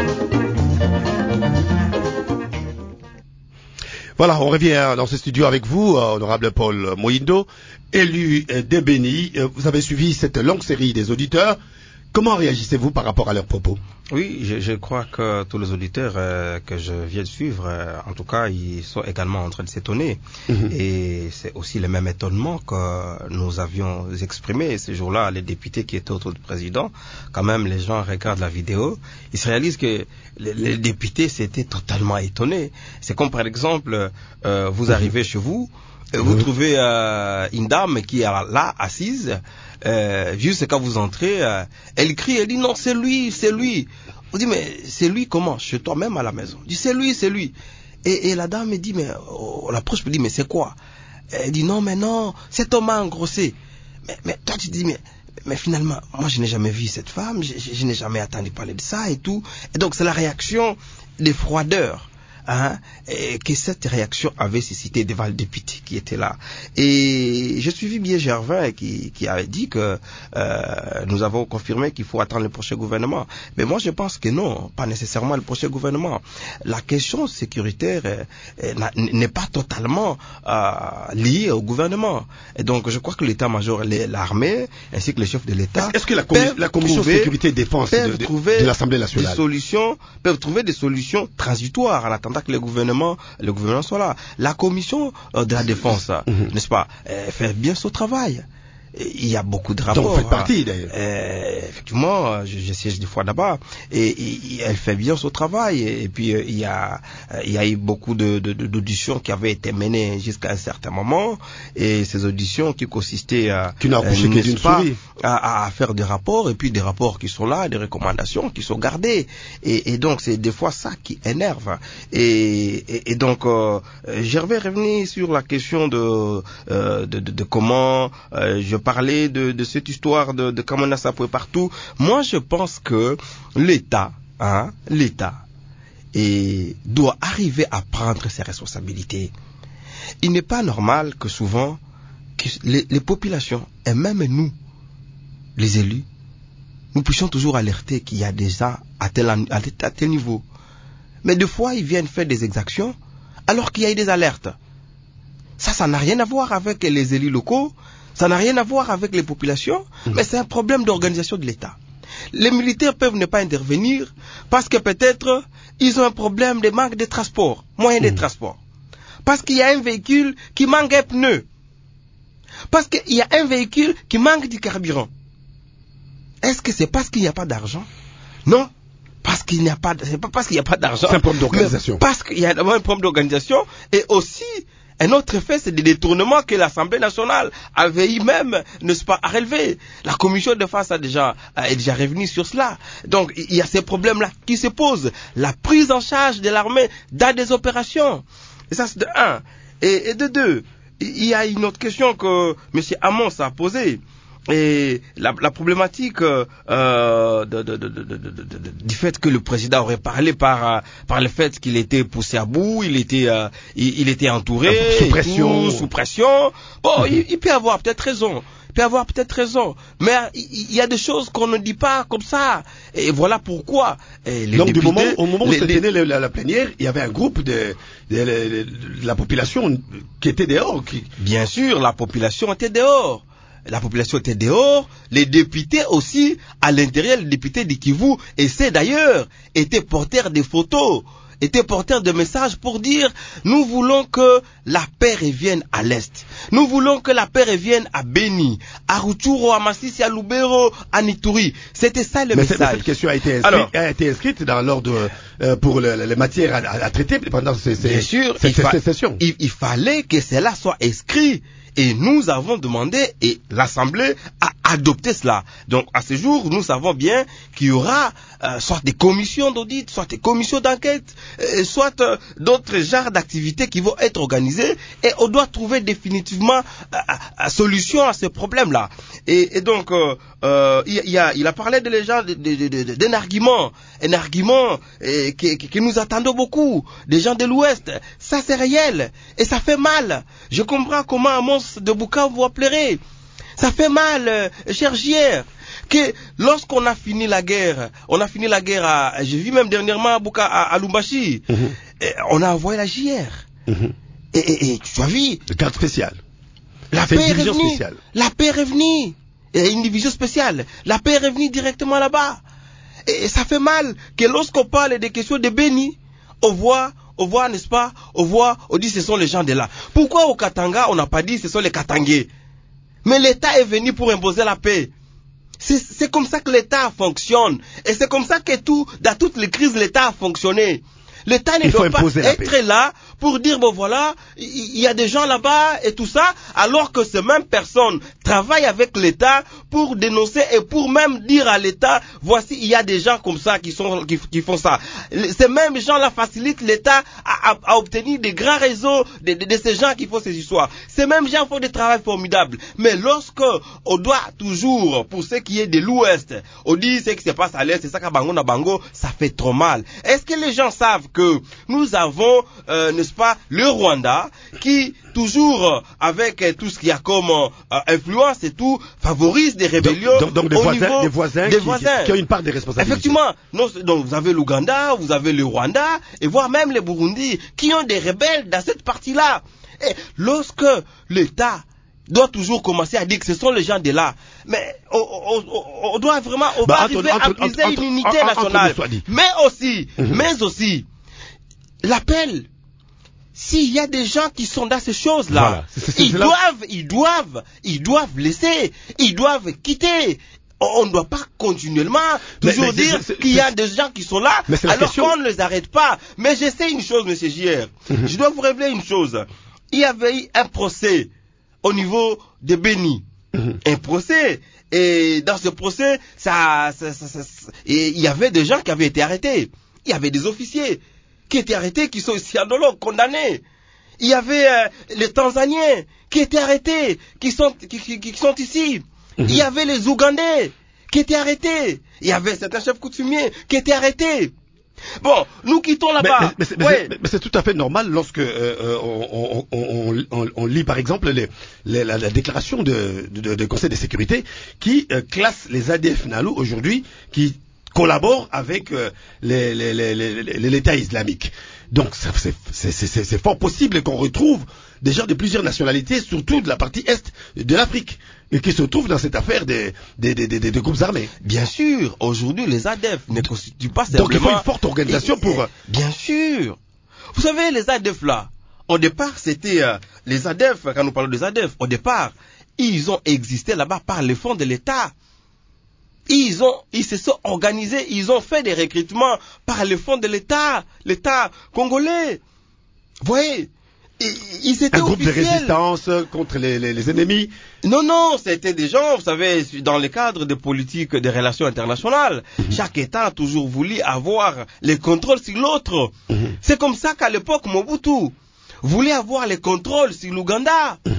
Voilà, on revient dans ce studio avec vous, honorable Paul Mohindo, élu d'Ebeni. Vous avez suivi cette longue série des auditeurs. Comment réagissez-vous par rapport à leurs propos? Oui, je crois que tous les auditeurs que je viens de suivre, en tout cas, ils sont également en train de s'étonner. Et c'est aussi le même étonnement que nous avions exprimé ce jour-là, les députés qui étaient autour du président. Quand même, les gens regardent la vidéo, ils se réalisent que les députés s'étaient totalement étonnés. C'est comme par exemple, vous arrivez chez vous, vous trouvez une dame qui est là, assise, juste quand vous entrez, elle crie, elle dit non, c'est lui. Vous dites, mais c'est lui comment? Chez toi même à la maison. Je dis, c'est lui. Et la dame me dit, mais, l'approche me dit, mais c'est quoi? Elle dit, non, cet homme a engrossé. Mais toi tu dis, mais finalement, moi je n'ai jamais vu cette femme, je n'ai jamais entendu parler de ça et tout. Et donc c'est la réaction des froideurs. Et que cette réaction avait suscité devant le député qui était là. Et j'ai suivi bien Gervin qui avait dit que nous avons confirmé qu'il faut attendre le prochain gouvernement. Mais moi je pense que non, pas nécessairement le prochain gouvernement. La question sécuritaire n'est pas totalement liée au gouvernement. Et donc je crois que l'état-major, l'armée, ainsi que les chefs de l'État... Est-ce que la commission sécurité et défense de l'Assemblée nationale peuvent trouver des solutions transitoires en attendant que le gouvernement soit là. La commission de la défense, n'est-ce pas, fait bien son travail. Il y a beaucoup de rapports. Donc, vous faites partie, d'ailleurs. Effectivement, je siège des fois là-bas, et elle fait bien son travail. Et puis, il y a eu beaucoup d'auditions qui avaient été menées jusqu'à un certain moment, et ces auditions qui consistaient à faire des rapports, et puis des rapports qui sont là, des recommandations qui sont gardées. Et donc, c'est des fois ça qui énerve. Et donc, je vais revenir sur la question de comment je parlais de cette histoire de Kamana Sapoué partout. Moi, je pense que l'État doit arriver à prendre ses responsabilités. Il n'est pas normal que souvent que les populations, et même nous, les élus, nous puissions toujours alerter qu'il y a des gens à tel niveau. Mais des fois, ils viennent faire des exactions alors qu'il y a eu des alertes. Ça n'a rien à voir avec les élus locaux. Ça n'a rien à voir avec les populations, mais c'est un problème d'organisation de l'État. Les militaires peuvent ne pas intervenir parce que peut-être ils ont un problème de manque de transport, moyen de transport. Parce qu'il y a un véhicule qui manque un pneu. Parce qu'il y a un véhicule qui manque du carburant. Est-ce que c'est parce qu'il n'y a pas d'argent? Non. C'est pas parce qu'il n'y a pas d'argent. C'est un problème d'organisation. Parce qu'il y a un problème d'organisation, et aussi un autre effet, c'est des détournements que l'Assemblée nationale avait eu même, n'est-ce pas, à relever. La commission de défense est déjà revenue sur cela. Donc, il y a ces problèmes-là qui se posent. La prise en charge de l'armée dans des opérations. Et ça, c'est de un. Et de deux, il y a une autre question que M. Amos a posée. Et la problématique du fait que le président aurait parlé par le fait qu'il était poussé à bout, il était entouré, sous pression. Bon, il peut avoir peut-être raison. Mais il y a des choses qu'on ne dit pas comme ça. Et voilà pourquoi. Donc, au moment où se tenait la plénière, il y avait un groupe de la population qui était dehors. Bien sûr, la population était dehors. Les députés aussi, à l'intérieur, les députés du Kivu, essaient d'ailleurs, étaient porteurs des photos, étaient porteurs de messages pour dire, nous voulons que la paix revienne à l'Est. Nous voulons que la paix revienne à Beni, à Rutshuru, à Masisi, à Lubero, à Ituri. C'était ça le message. Mais cette question a été inscrite dans l'ordre pour les matières à traiter pendant ces sessions. Il fallait que cela soit inscrit. Et nous avons demandé, et l'Assemblée a adopté cela. Donc, à ce jour, nous savons bien qu'il y aura soit des commissions d'audit, soit des commissions d'enquête, soit d'autres genres d'activités qui vont être organisées. Et on doit trouver définitivement solution à ces problèmes-là. Et donc, il a parlé d'un argument que nous attendons beaucoup, des gens de l'Ouest. Ça, c'est réel. Et ça fait mal. Je comprends comment Amos de Bukavu vous pleurer. Ça fait mal, cher JR, que lorsqu'on a fini la guerre, j'ai vu même dernièrement à Lumbashi, on a envoyé la JR. Et tu as vu le cadre spécial. La paix est revenue. Et une division spéciale. La paix est revenue directement là-bas. Et ça fait mal que lorsqu'on parle des questions de Beni, on voit, n'est-ce pas, on dit ce sont les gens de là. Pourquoi au Katanga, on n'a pas dit ce sont les Katangais? Mais l'État est venu pour imposer la paix. C'est comme ça que l'État fonctionne. Et c'est comme ça que dans toutes les crises, l'État a fonctionné. L'État ne doit pas être là pour dire, bon voilà, il y a des gens là-bas et tout ça, alors que ces mêmes personnes travaillent avec l'État pour dénoncer et pour même dire à l'État, voici, il y a des gens comme ça qui font ça. Ces mêmes gens-là facilitent l'État à obtenir des grands réseaux de ces gens qui font ces histoires. Ces mêmes gens font des travaux formidables. Mais lorsque on doit toujours, pour ce qui est de l'Ouest, on dit ce qui se passe à l'Est, c'est ça qu'à Bango na Bango, ça fait trop mal. Est-ce que les gens savent que nous avons, n'est-ce pas, le Rwanda qui toujours avec tout ce qu'il y a comme influence et tout favorise des rébellions donc des voisins qui ont une part des responsabilités. Effectivement, donc vous avez l'Ouganda, vous avez le Rwanda et voire même les Burundi qui ont des rebelles dans cette partie-là. Et lorsque l'État doit toujours commencer à dire que ce sont les gens de là. Mais on doit vraiment arriver à briser une unité nationale. Mais aussi, l'appel, s'il y a des gens qui sont dans ces choses-là, ils doivent laisser, ils doivent quitter. On ne doit pas continuellement toujours dire qu'il y a des gens qui sont là, alors qu'on ne les arrête pas. Mais je sais une chose, monsieur JR. Je dois vous révéler une chose. Il y avait eu un procès au niveau de Beni. Un procès. Et dans ce procès, il y avait des gens qui avaient été arrêtés. Il y avait des officiers qui étaient arrêtés, qui sont ici en Dolo, condamnés. Il y avait les Tanzaniens qui étaient arrêtés, qui sont ici. Il y avait les Ougandais qui étaient arrêtés. Il y avait certains chefs coutumiers qui étaient arrêtés. Bon, nous quittons là-bas. Mais c'est tout à fait normal lorsque on lit par exemple la déclaration de Conseil de sécurité qui classe les ADF NALU aujourd'hui qui collaborent avec l'État islamique. Donc c'est fort possible qu'on retrouve des gens de plusieurs nationalités, surtout de la partie est de l'Afrique, et qui se trouvent dans cette affaire des groupes armés. Bien sûr, aujourd'hui les ADF ne constituent pas simplement... Donc il faut une forte organisation pour... Bien sûr. Vous savez, les ADF là, au départ c'était... les ADF, quand nous parlons des ADF, au départ, ils ont existé là-bas par les fonds de l'État. Ils se sont organisés, ils ont fait des recrutements par les fonds de l'État congolais. Vous voyez, ils étaient un groupe officiels. De résistance contre les ennemis. Non, c'était des gens, vous savez, dans le cadre des politiques des relations internationales. Chaque État a toujours voulu avoir les contrôles sur l'autre. C'est comme ça qu'à l'époque, Mobutu voulait avoir les contrôles sur l'Ouganda.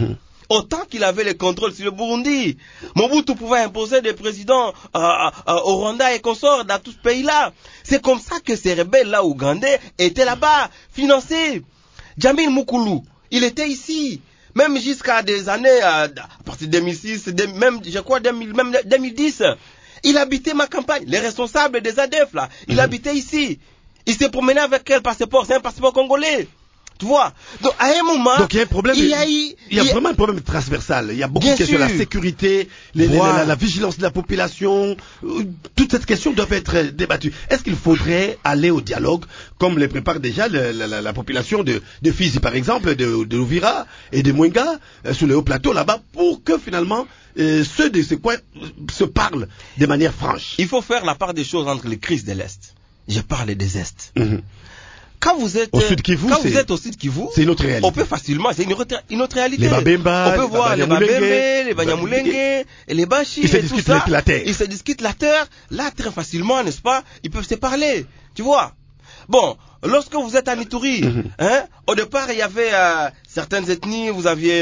autant qu'il avait le contrôle sur le Burundi. Mobutu pouvait imposer des présidents au Rwanda et consorts dans tout ce pays-là. C'est comme ça que ces rebelles-là ougandais étaient là-bas, financés. Jamil Mukulu, il était ici. Même jusqu'à des années, à partir de 2006, même, je crois, 2010. Il habitait ma campagne. Les responsables des ADF, là, il habitait ici. Il s'est promené avec quel passeport? C'est un passeport congolais. Tu vois? Donc, à un moment. Donc, il y a un problème. Il y a vraiment un problème transversal. Il y a beaucoup de questions. La sécurité, la vigilance de la population. Toute cette question doit être débattue. Est-ce qu'il faudrait aller au dialogue, comme le prépare déjà la population de Fizi, par exemple, de Uvira et de Mwenga, sur le haut plateau là-bas, pour que finalement, ceux de ces coins se parlent de manière franche? Il faut faire la part des choses entre les crises de l'Est. Je parle des Est. Quand vous êtes au Sud Kivu, au Sud Kivu, c'est une autre réalité. On peut facilement, c'est une autre réalité. Les Babemba, on peut voir les Babembe, les Banyamulenge, et les Bashi, ils se discutent la terre. Ils se discutent la terre. Là, très facilement, n'est-ce pas? Ils peuvent se parler. Tu vois? Bon, lorsque vous êtes à Ituri, au départ, il y avait certaines ethnies, vous aviez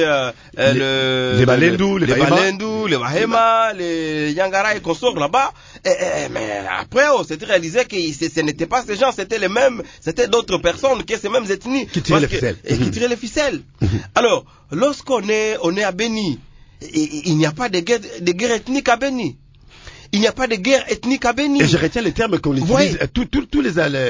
les Balendu, les Bahema, les Yangara et consorts là-bas. Mais après, on s'était réalisé que ce n'était pas ces gens, c'était les mêmes, c'était d'autres personnes que ces mêmes ethnies. Qui tiraient les ficelles. Et qui tiraient les ficelles. Alors, lorsqu'on est à Beni, il n'y a pas de guerre ethnique à Beni. Il n'y a pas de guerre ethnique à Beni. Et je retiens les termes qu'on utilise. Tous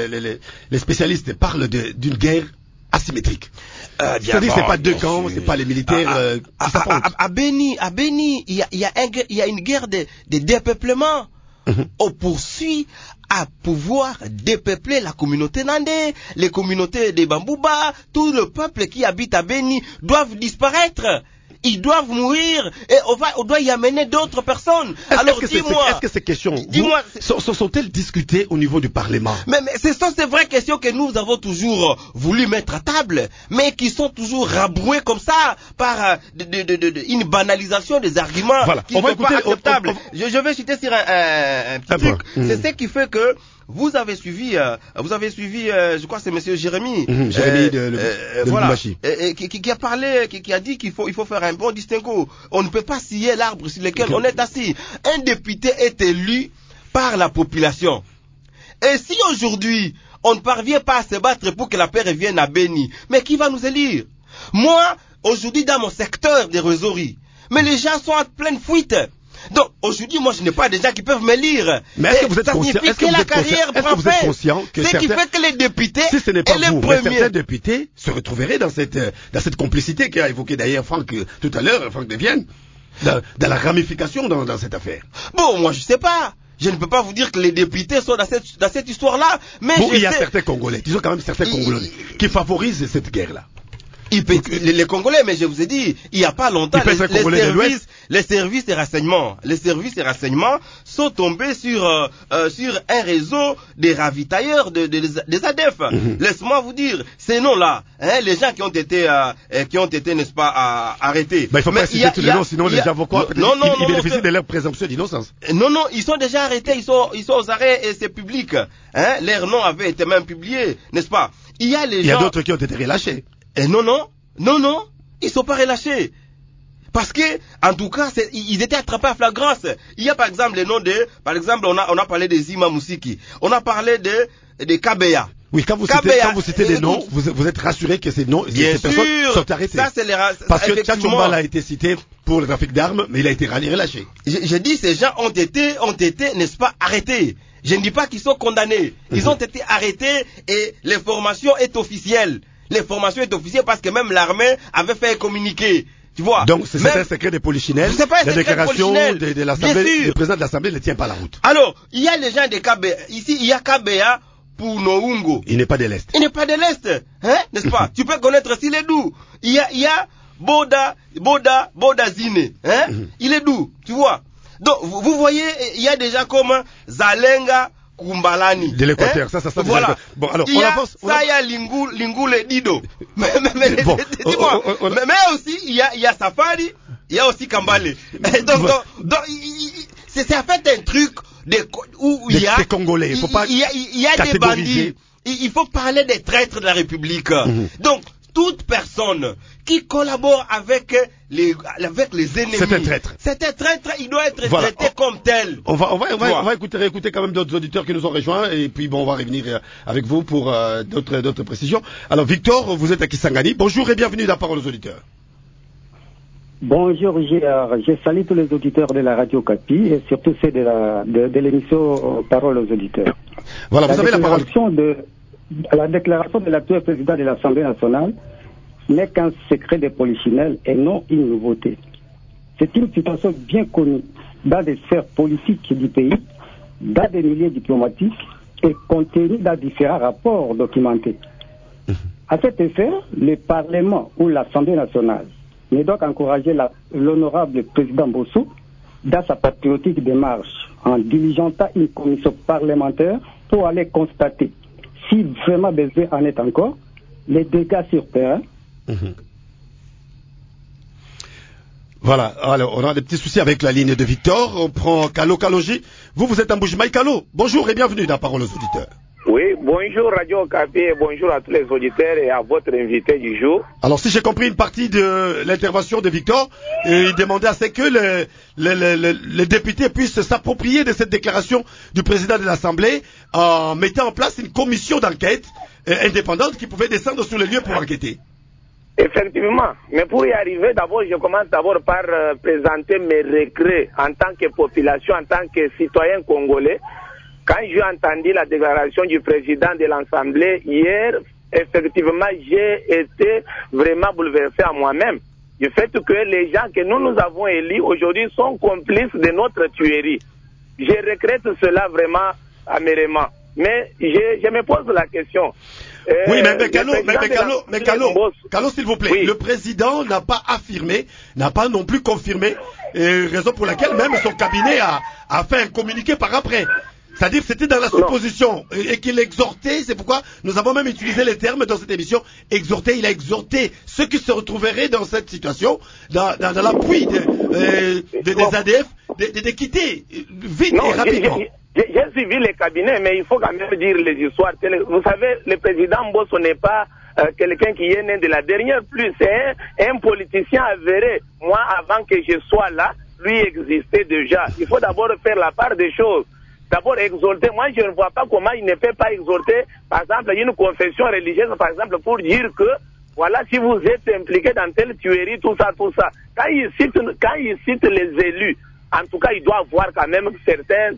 les spécialistes parlent d'une guerre asymétrique. C'est-à-dire que c'est pas deux camps, c'est pas les militaires qui s'affrontent. À Beni, il y a une guerre de dépeuplement. On poursuit à pouvoir dépeupler la communauté Nandé, les communautés des Bambouba, tout le peuple qui habite à Beni doivent disparaître. Ils doivent mourir et on doit y amener d'autres personnes. Alors dis-moi, est-ce que ces questions sont-elles discutées au niveau du Parlement? Mais ce sont ces vraies questions que nous avons toujours voulu mettre à table, mais qui sont toujours rabrouées comme ça par une banalisation des arguments qui ne sont pas acceptables. Je vais citer sur un petit truc. C'est ce qui fait que vous avez suivi, je crois que c'est monsieur Jérémy. Jérémy de Lumbashi. Qui a parlé, qui a dit qu'il faut faire un bon distinguo. On ne peut pas scier l'arbre sur lequel on est assis. Un député est élu par la population. Et si aujourd'hui, on ne parvient pas à se battre pour que la paix revienne à Beni, mais qui va nous élire? Moi, aujourd'hui, dans mon secteur des Rwenzori, mais les gens sont en pleine fuite. Donc, aujourd'hui, moi, je n'ai pas des gens qui peuvent me lire. Mais est-ce que vous êtes conscient que ce qui fait que les députés, si ce n'est pas vous, mais certains députés se retrouveraient dans cette complicité qu'a évoqué d'ailleurs Franck tout à l'heure, Franck de Vienne, dans la ramification dans cette affaire? Bon, moi, je sais pas. Je ne peux pas vous dire que les députés sont dans cette histoire-là, mais bon, il y a certains Congolais, disons quand même certains Congolais, qui favorisent cette guerre-là. Les Congolais, mais je vous ai dit, il n'y a pas longtemps, les services de renseignement sont tombés sur un réseau des ravitailleurs des ADF. Laisse-moi vous dire, ces noms-là, les gens qui ont été, n'est-ce pas, arrêtés. Il faut pas citer tous les noms, sinon les avocats, ils bénéficient de leur présomption d'innocence. Non, ils sont déjà arrêtés, ils sont aux arrêts et c'est public. Leurs noms avaient été même publiés, n'est-ce pas? Il y a d'autres qui ont été relâchés. Non, ils sont pas relâchés. Parce que, en tout cas, ils étaient attrapés à flagrance. Il y a par exemple les noms par exemple, on a parlé de Zima Moussiki, on a parlé de Kabeya. Oui, quand vous citez des noms, vous êtes rassuré que ces noms, ces personnes sont arrêtées. Parce que Tchadjoumba a été cité pour le trafic d'armes, mais il a été relâché. Je dis, ces gens ont été, n'est-ce pas, arrêtés. Je ne dis pas qu'ils sont condamnés. Ils ont été arrêtés et l'information est officielle. L'information est officielle parce que même l'armée avait fait un communiqué. Tu vois. Donc c'est un secret de Polichinelle. La déclaration de l'Assemblée, du président de l'Assemblée ne tient pas la route. Alors, il y a les gens de Kabea. Ici, il y a Kabea pour Noungo. Il n'est pas de l'Est. Il n'est pas de l'Est. N'est-ce pas? Tu peux connaître s'il est d'où. Il y a Boda Zine. Il est d'où? Tu vois. Donc, vous voyez, il y a des gens comme Zalenga Kumbalani. De l'Équateur, ça voilà. Bon, alors, on avance. Ça, il y a Lingule Dido. Mais aussi, il y a Safari, il y a aussi Kambale. Donc, c'est en fait un truc où il y a des Congolais. Il faut pas il y a des bandits. Il faut parler des traîtres de la République. Donc, toute personne qui collabore avec les ennemis. C'est un traître. C'est un traître, il doit être traité comme tel. On va réécouter quand même d'autres auditeurs qui nous ont rejoints et puis bon, on va revenir avec vous pour d'autres précisions. Alors Victor, vous êtes à Kisangani. Bonjour et bienvenue dans la parole aux auditeurs. Bonjour, je salue tous les auditeurs de la radio Capi et surtout ceux de l'émission Parole aux auditeurs. Voilà, vous avez la parole. La déclaration de l'actuel président de l'Assemblée nationale n'est qu'un secret de polichinelle et non une nouveauté. C'est une situation bien connue dans des sphères politiques du pays, dans des milieux diplomatiques et contenue dans différents rapports documentés. À cet effet, le Parlement ou l'Assemblée nationale ne doit qu'encourager l'honorable président Bossou dans sa patriotique démarche en diligentant une commission parlementaire pour aller constater, si vraiment besoin en est encore, les dégâts sur terrain. Voilà, alors on a des petits soucis avec la ligne de Victor. On prend Kalo Kaloji. Vous êtes en Bujimaï. Kalo, bonjour et bienvenue dans la parole aux auditeurs. Oui, bonjour Radio Café, bonjour à tous les auditeurs et à votre invité du jour. Alors si j'ai compris une partie de l'intervention de Victor, il demandait à ce que les députés puissent s'approprier de cette déclaration du président de l'Assemblée en mettant en place une commission d'enquête indépendante qui pouvait descendre sur les lieux pour enquêter. Effectivement, mais pour y arriver, d'abord, je commence d'abord par présenter mes regrets en tant que population, en tant que citoyen congolais. Quand j'ai entendu la déclaration du président de l'Assemblée hier, effectivement, j'ai été vraiment bouleversé à moi-même. Du fait que les gens que nous avons élus aujourd'hui sont complices de notre tuerie. Je regrette cela vraiment amèrement. Mais je me pose la question. Oui, mais Kalo, s'il vous plaît, oui. Le président n'a pas affirmé, n'a pas non plus confirmé, raison pour laquelle même son cabinet a fait un communiqué par après. C'est-à-dire que c'était dans la supposition et qu'il exhortait, c'est pourquoi nous avons même utilisé les termes dans cette émission, exhorter, il a exhorté ceux qui se retrouveraient dans cette situation, dans l'appui des ADF, de quitter vite et rapidement. J'ai suivi les cabinets, mais il faut quand même dire les histoires. Vous savez, le président Bosso n'est pas quelqu'un qui est né de la dernière pluie, c'est un politicien avéré. Moi, avant que je sois là, lui existait déjà. Il faut d'abord faire la part des choses. D'abord exhorter. Moi, je ne vois pas comment il ne peut pas exhorter, par exemple, une confession religieuse, par exemple, pour dire que, voilà, si vous êtes impliqué dans telle tuerie, tout ça. Quand il cite les élus, en tout cas, il doit avoir quand même certains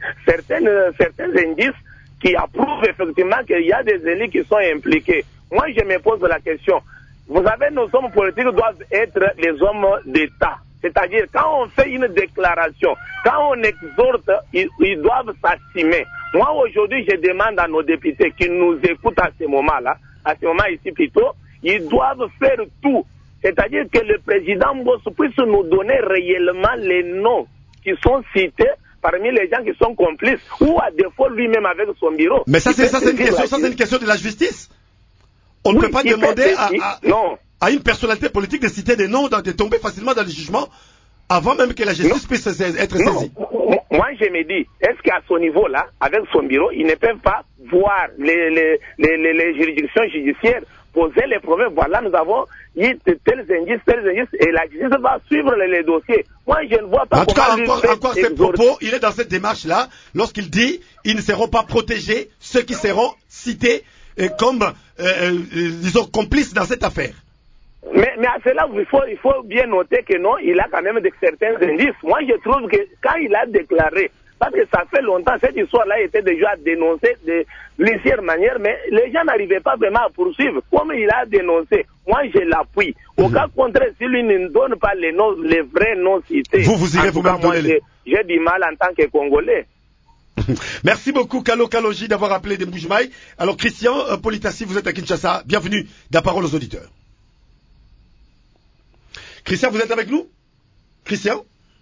indices qui approuvent effectivement qu'il y a des élus qui sont impliqués. Moi, je me pose la question. Vous savez, nos hommes politiques doivent être les hommes d'État. C'est-à-dire, quand on fait une déclaration, quand on exhorte, ils doivent s'assumer. Moi, aujourd'hui, je demande à nos députés qui nous écoutent à ce moment-là, à ce moment ici plutôt, ils doivent faire tout. C'est-à-dire que le président Bosso puisse nous donner réellement les noms qui sont cités parmi les gens qui sont complices, ou à défaut lui-même avec son bureau. Mais ça, c'est une question de la justice. On ne peut pas demander à une personnalité politique de citer des noms, de tomber facilement dans le jugement, avant même que la justice puisse être saisie. Moi, je me dis, est-ce qu'à ce niveau-là, avec son bureau, ils ne peuvent pas voir les juridictions judiciaires poser les problèmes? Voilà, nous avons eu tels indices, et la justice va suivre les dossiers. Moi, je ne vois pas encore ces propos, il est dans cette démarche-là, lorsqu'il dit, ils ne seront pas protégés, ceux qui seront cités comme, disons, complices dans cette affaire. Mais à cela, il faut bien noter que non, il a quand même certains indices. Moi, je trouve que quand il a déclaré, parce que ça fait longtemps, cette histoire-là était déjà dénoncée de plusieurs manières, mais les gens n'arrivaient pas vraiment à poursuivre. Comme il a dénoncé, moi je l'appuie. Au cas contraire, si lui ne donne pas les noms, les vrais noms cités, vous irez vous-même donner les... J'ai du mal en tant que Congolais. Merci beaucoup Kalo Kaloji d'avoir appelé des Mbujimaï. Alors Christian Politassi, vous êtes à Kinshasa. Bienvenue dans Parole aux auditeurs. Christian, vous êtes avec nous? Christian,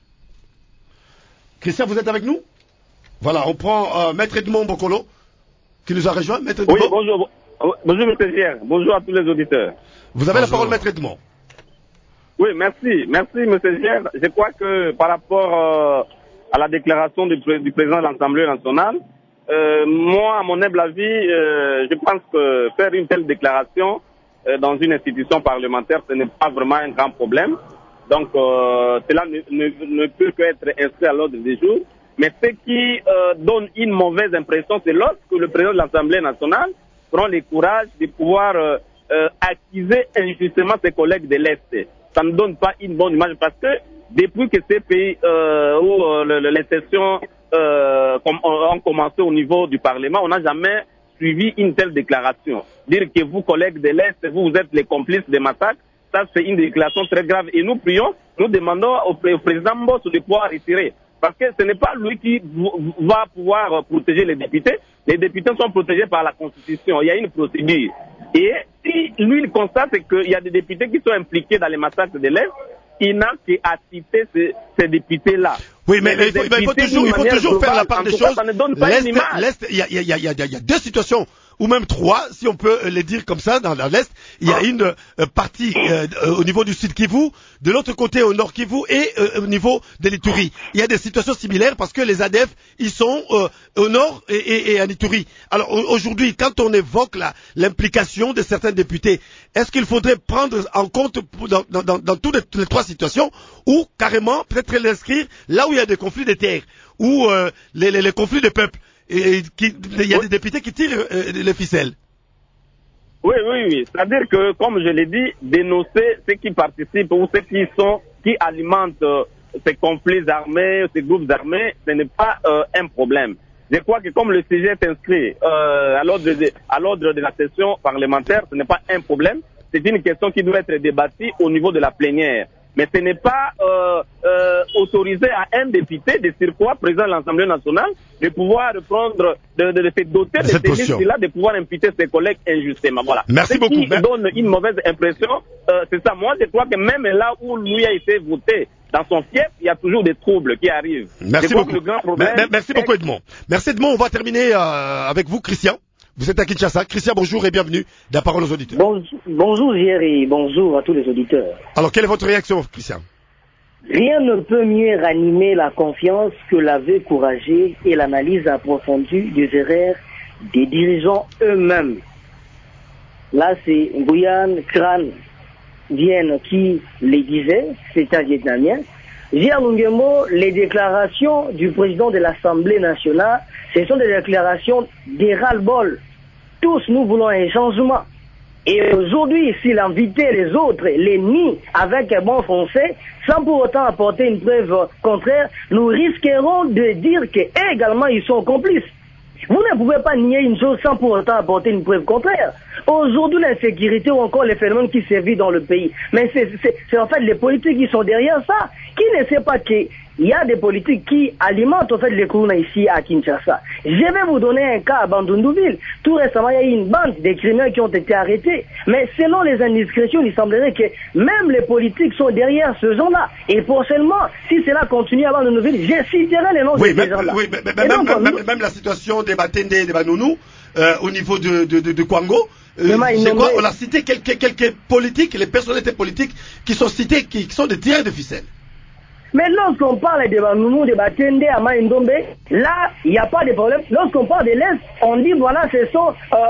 vous êtes avec nous? Voilà, on prend Maître Edmond Bokolo qui nous a rejoint. Maître Edmond. Oui, bonjour. Bonjour, M. Gien. Bonjour à tous les auditeurs. Vous avez la parole, Maître Edmond. Oui, merci. Merci, M. Gien. Je crois que par rapport à la déclaration du président de l'Assemblée nationale, moi, à mon humble avis, je pense que faire une telle déclaration dans une institution parlementaire, ce n'est pas vraiment un grand problème. Donc, cela ne peut qu'être inscrit à l'ordre du jour. Mais ce qui donne une mauvaise impression, c'est lorsque le président de l'Assemblée nationale prend le courage de pouvoir accuser injustement ses collègues de l'Est. Ça ne donne pas une bonne image parce que depuis que ces pays où les sessions ont commencé au niveau du Parlement, on n'a jamais suivi une telle déclaration. Dire que vous, collègues de l'Est, vous êtes les complices des massacres, ça c'est une déclaration très grave. Et nous prions, nous demandons au président Mbosso de pouvoir retirer. Parce que ce n'est pas lui qui va pouvoir protéger les députés. Les députés sont protégés par la Constitution. Il y a une procédure. Et si lui, il constate qu'il y a des députés qui sont impliqués dans les massacres de l'Est, il n'a qu'à citer ces députés-là. Oui, mais il faut toujours faire la part des choses. Ça ne donne pas une image. L'Est, il y a deux situations, ou même trois, si on peut les dire comme ça, dans l'Est. Il y a une partie au niveau du Sud Kivu, de l'autre côté au Nord Kivu et au niveau de l'Ituri. Il y a des situations similaires parce que les ADF, ils sont au Nord et à l'Ituri. Alors aujourd'hui, quand on évoque l'implication de certains députés, est-ce qu'il faudrait prendre en compte dans toutes les trois situations ou carrément peut-être l'inscrire là où il y a des conflits de terres ou les conflits de peuples et il y a des députés qui tirent les ficelles. Oui. C'est-à-dire que, comme je l'ai dit, dénoncer ceux qui participent ou ceux qui alimentent ces conflits armés, ces groupes armés, ce n'est pas un problème. Je crois que comme le sujet est inscrit à l'ordre de la session parlementaire, ce n'est pas un problème. C'est une question qui doit être débattue au niveau de la plénière. Mais ce n'est pas autorisé à un député de surcroît président de l'Assemblée nationale de pouvoir prendre, de se doter de ces listes-là, de pouvoir imputer ses collègues injustement. Voilà. Merci beaucoup. Ce qui donne une mauvaise impression, c'est ça. Moi, je crois que même là où lui a été voté, dans son fief, il y a toujours des troubles qui arrivent. Merci beaucoup. Merci beaucoup, Edmond. Merci, Edmond. On va terminer avec vous, Christian. Vous êtes à Kinshasa. Christian, bonjour et bienvenue. La parole aux auditeurs. Bonjour Thierry, bonjour à tous les auditeurs. Alors, quelle est votre réaction, Christian? Rien ne peut mieux ranimer la confiance que l'aveu courageux et l'analyse approfondie des erreurs des dirigeants eux-mêmes. Là, c'est Nguyen Kran Vienne qui les disait, c'est un Vietnamien. J.R. Lungembo, les déclarations du président de l'Assemblée nationale, ce sont des déclarations des ras-le-bol. Tous nous voulons un changement. Et aujourd'hui, s'il invitait les autres, les nie avec un bon français, sans pour autant apporter une preuve contraire, nous risquerons de dire qu'également ils sont complices. Vous ne pouvez pas nier une chose sans pour autant apporter une preuve contraire. Aujourd'hui, l'insécurité ou encore les phénomènes qui sévissent dans le pays. Mais c'est en fait les politiques qui sont derrière ça. Qui ne sait pas qu'il y a des politiques qui alimentent en fait les coups ici à Kinshasa. Je vais vous donner un cas à Bandundouville. Tout récemment, il y a eu une bande de criminels qui ont été arrêtés. Mais selon les indiscrétions, il semblerait que même les politiques sont derrière ce genre-là. Et prochainement, si cela continue à Bandundouville, je citerai les noms de ces gens-là. Oui, même la situation des Batende et des Banounou au niveau de Kwango. On a cité quelques politiques, les personnalités politiques qui sont citées, qui sont des tireurs de ficelle. Mais lorsqu'on parle de Banoumou, de Batende, à Maïndombe, là, il n'y a pas de problème. Lorsqu'on parle de l'Est, on dit, voilà, ce sont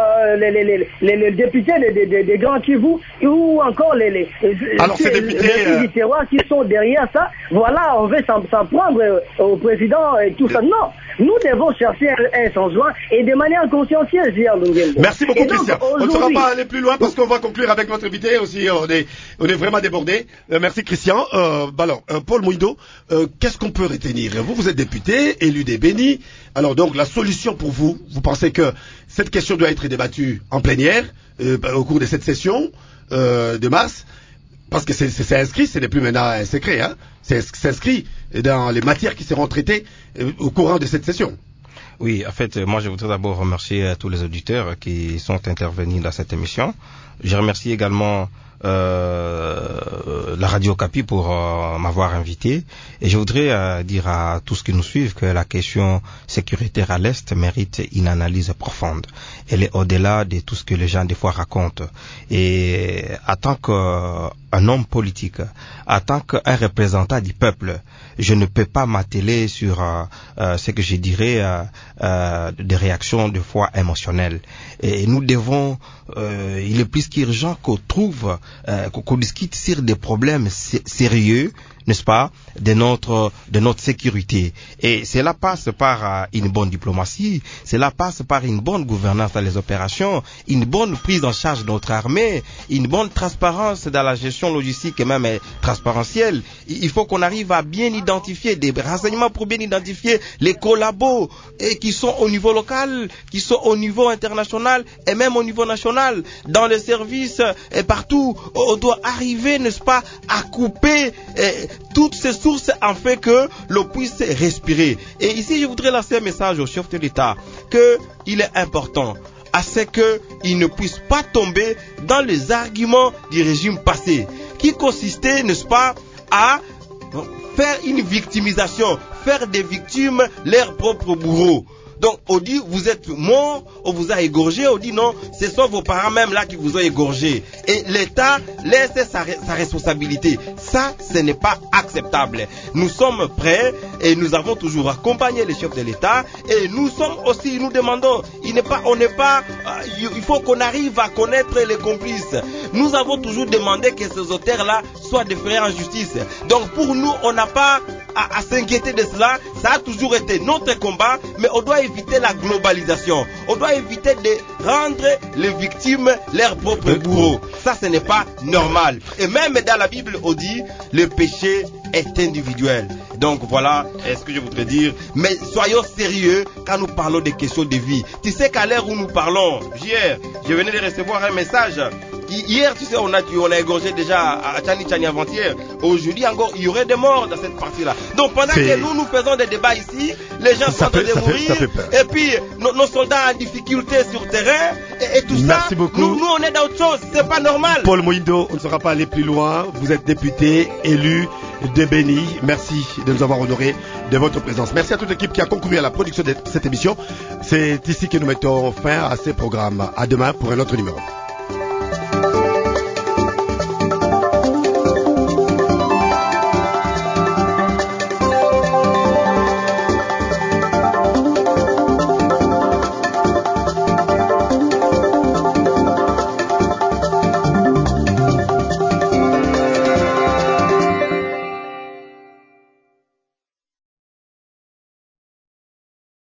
les députés des Grands Kivu ou encore les députés du terroir qui sont derrière ça. Voilà, on veut s'en prendre au président et tout ça. Non, nous devons chercher un changement et de manière consciencieuse, J.R. Lungembo. Merci beaucoup, Christian. On ne saura pas aller plus loin parce qu'on va conclure avec notre invité aussi. On est vraiment débordé. Merci, Christian. Alors, Paul Mouindo, qu'est-ce qu'on peut retenir? Vous êtes député, élu des Bénis. Alors donc la solution pour vous pensez que cette question doit être débattue en plénière au cours de cette session de mars, parce que c'est inscrit, ce n'est plus maintenant un secret, hein, c'est inscrit dans les matières qui seront traitées au courant de cette session. Oui, en fait, moi je voudrais d'abord remercier tous les auditeurs qui sont intervenus dans cette émission. Je remercie également la Radio Okapi pour m'avoir invité. Et je voudrais dire à tous qui nous suivent que la question sécuritaire à l'Est mérite une analyse profonde. Elle est au-delà de tout ce que les gens des fois racontent. Et en tant qu'un homme politique, en tant qu'un représentant du peuple, je ne peux pas m'atteler sur ce que je dirais des réactions de fois émotionnelles. Et nous devons, il est plus qu'urgent qu'on trouve, qu'on discute sur des problèmes sérieux, n'est-ce pas, de notre sécurité. Et cela passe par une bonne diplomatie, cela passe par une bonne gouvernance dans les opérations, une bonne prise en charge de notre armée, une bonne transparence dans la gestion logistique et même transparentielle. Il faut qu'on arrive à bien identifier des renseignements pour bien identifier les collabos et qui sont au niveau local, qui sont au niveau international et même au niveau national. Dans les services et partout, on doit arriver, n'est-ce pas, à couper toutes ces sources afin que l'on puisse respirer. Et ici, je voudrais lancer un message au chef de l'État qu'il est important à ce qu'il ne puisse pas tomber dans les arguments du régime passé qui consistait, n'est-ce pas, à faire une victimisation, faire des victimes leurs propres bourreaux. Donc on dit vous êtes mort, on vous a égorgé, on dit non, ce sont vos parents même là qui vous ont égorgé. Et l'État laisse sa responsabilité. Ça, ce n'est pas acceptable. Nous sommes prêts et nous avons toujours accompagné les chefs de l'État et nous sommes aussi, nous demandons, il faut qu'on arrive à connaître les complices. Nous avons toujours demandé que ces auteurs-là soient déférés en justice. Donc pour nous, on n'a pas à s'inquiéter de cela. Ça a toujours été notre combat, mais on doit éviter la globalisation. On doit éviter de rendre les victimes leurs propres bourreaux. Ça, ce n'est pas normal. Et même dans la Bible, on dit le péché est individuel. Donc voilà ce que je voudrais dire. Mais soyons sérieux quand nous parlons des questions de vie. Tu sais qu'à l'heure où nous parlons, hier, je venais de recevoir un message. Hier, tu sais, on a égorgé déjà à Tchani avant-hier. Aujourd'hui encore, il y aurait des morts dans cette partie-là. Donc pendant que nous faisons des débats ici, les gens sont en train de mourir. Et puis, nos soldats en difficulté sur terrain et tout ça. Merci beaucoup. Nous, on est dans autre chose. C'est pas normal. Paul Moïndo, on ne sera pas allé plus loin. Vous êtes député, élu de Béni. Merci de nous avoir honorés de votre présence. Merci à toute l'équipe qui a concouru à la production de cette émission. C'est ici que nous mettons fin à ces programmes. À demain pour un autre numéro.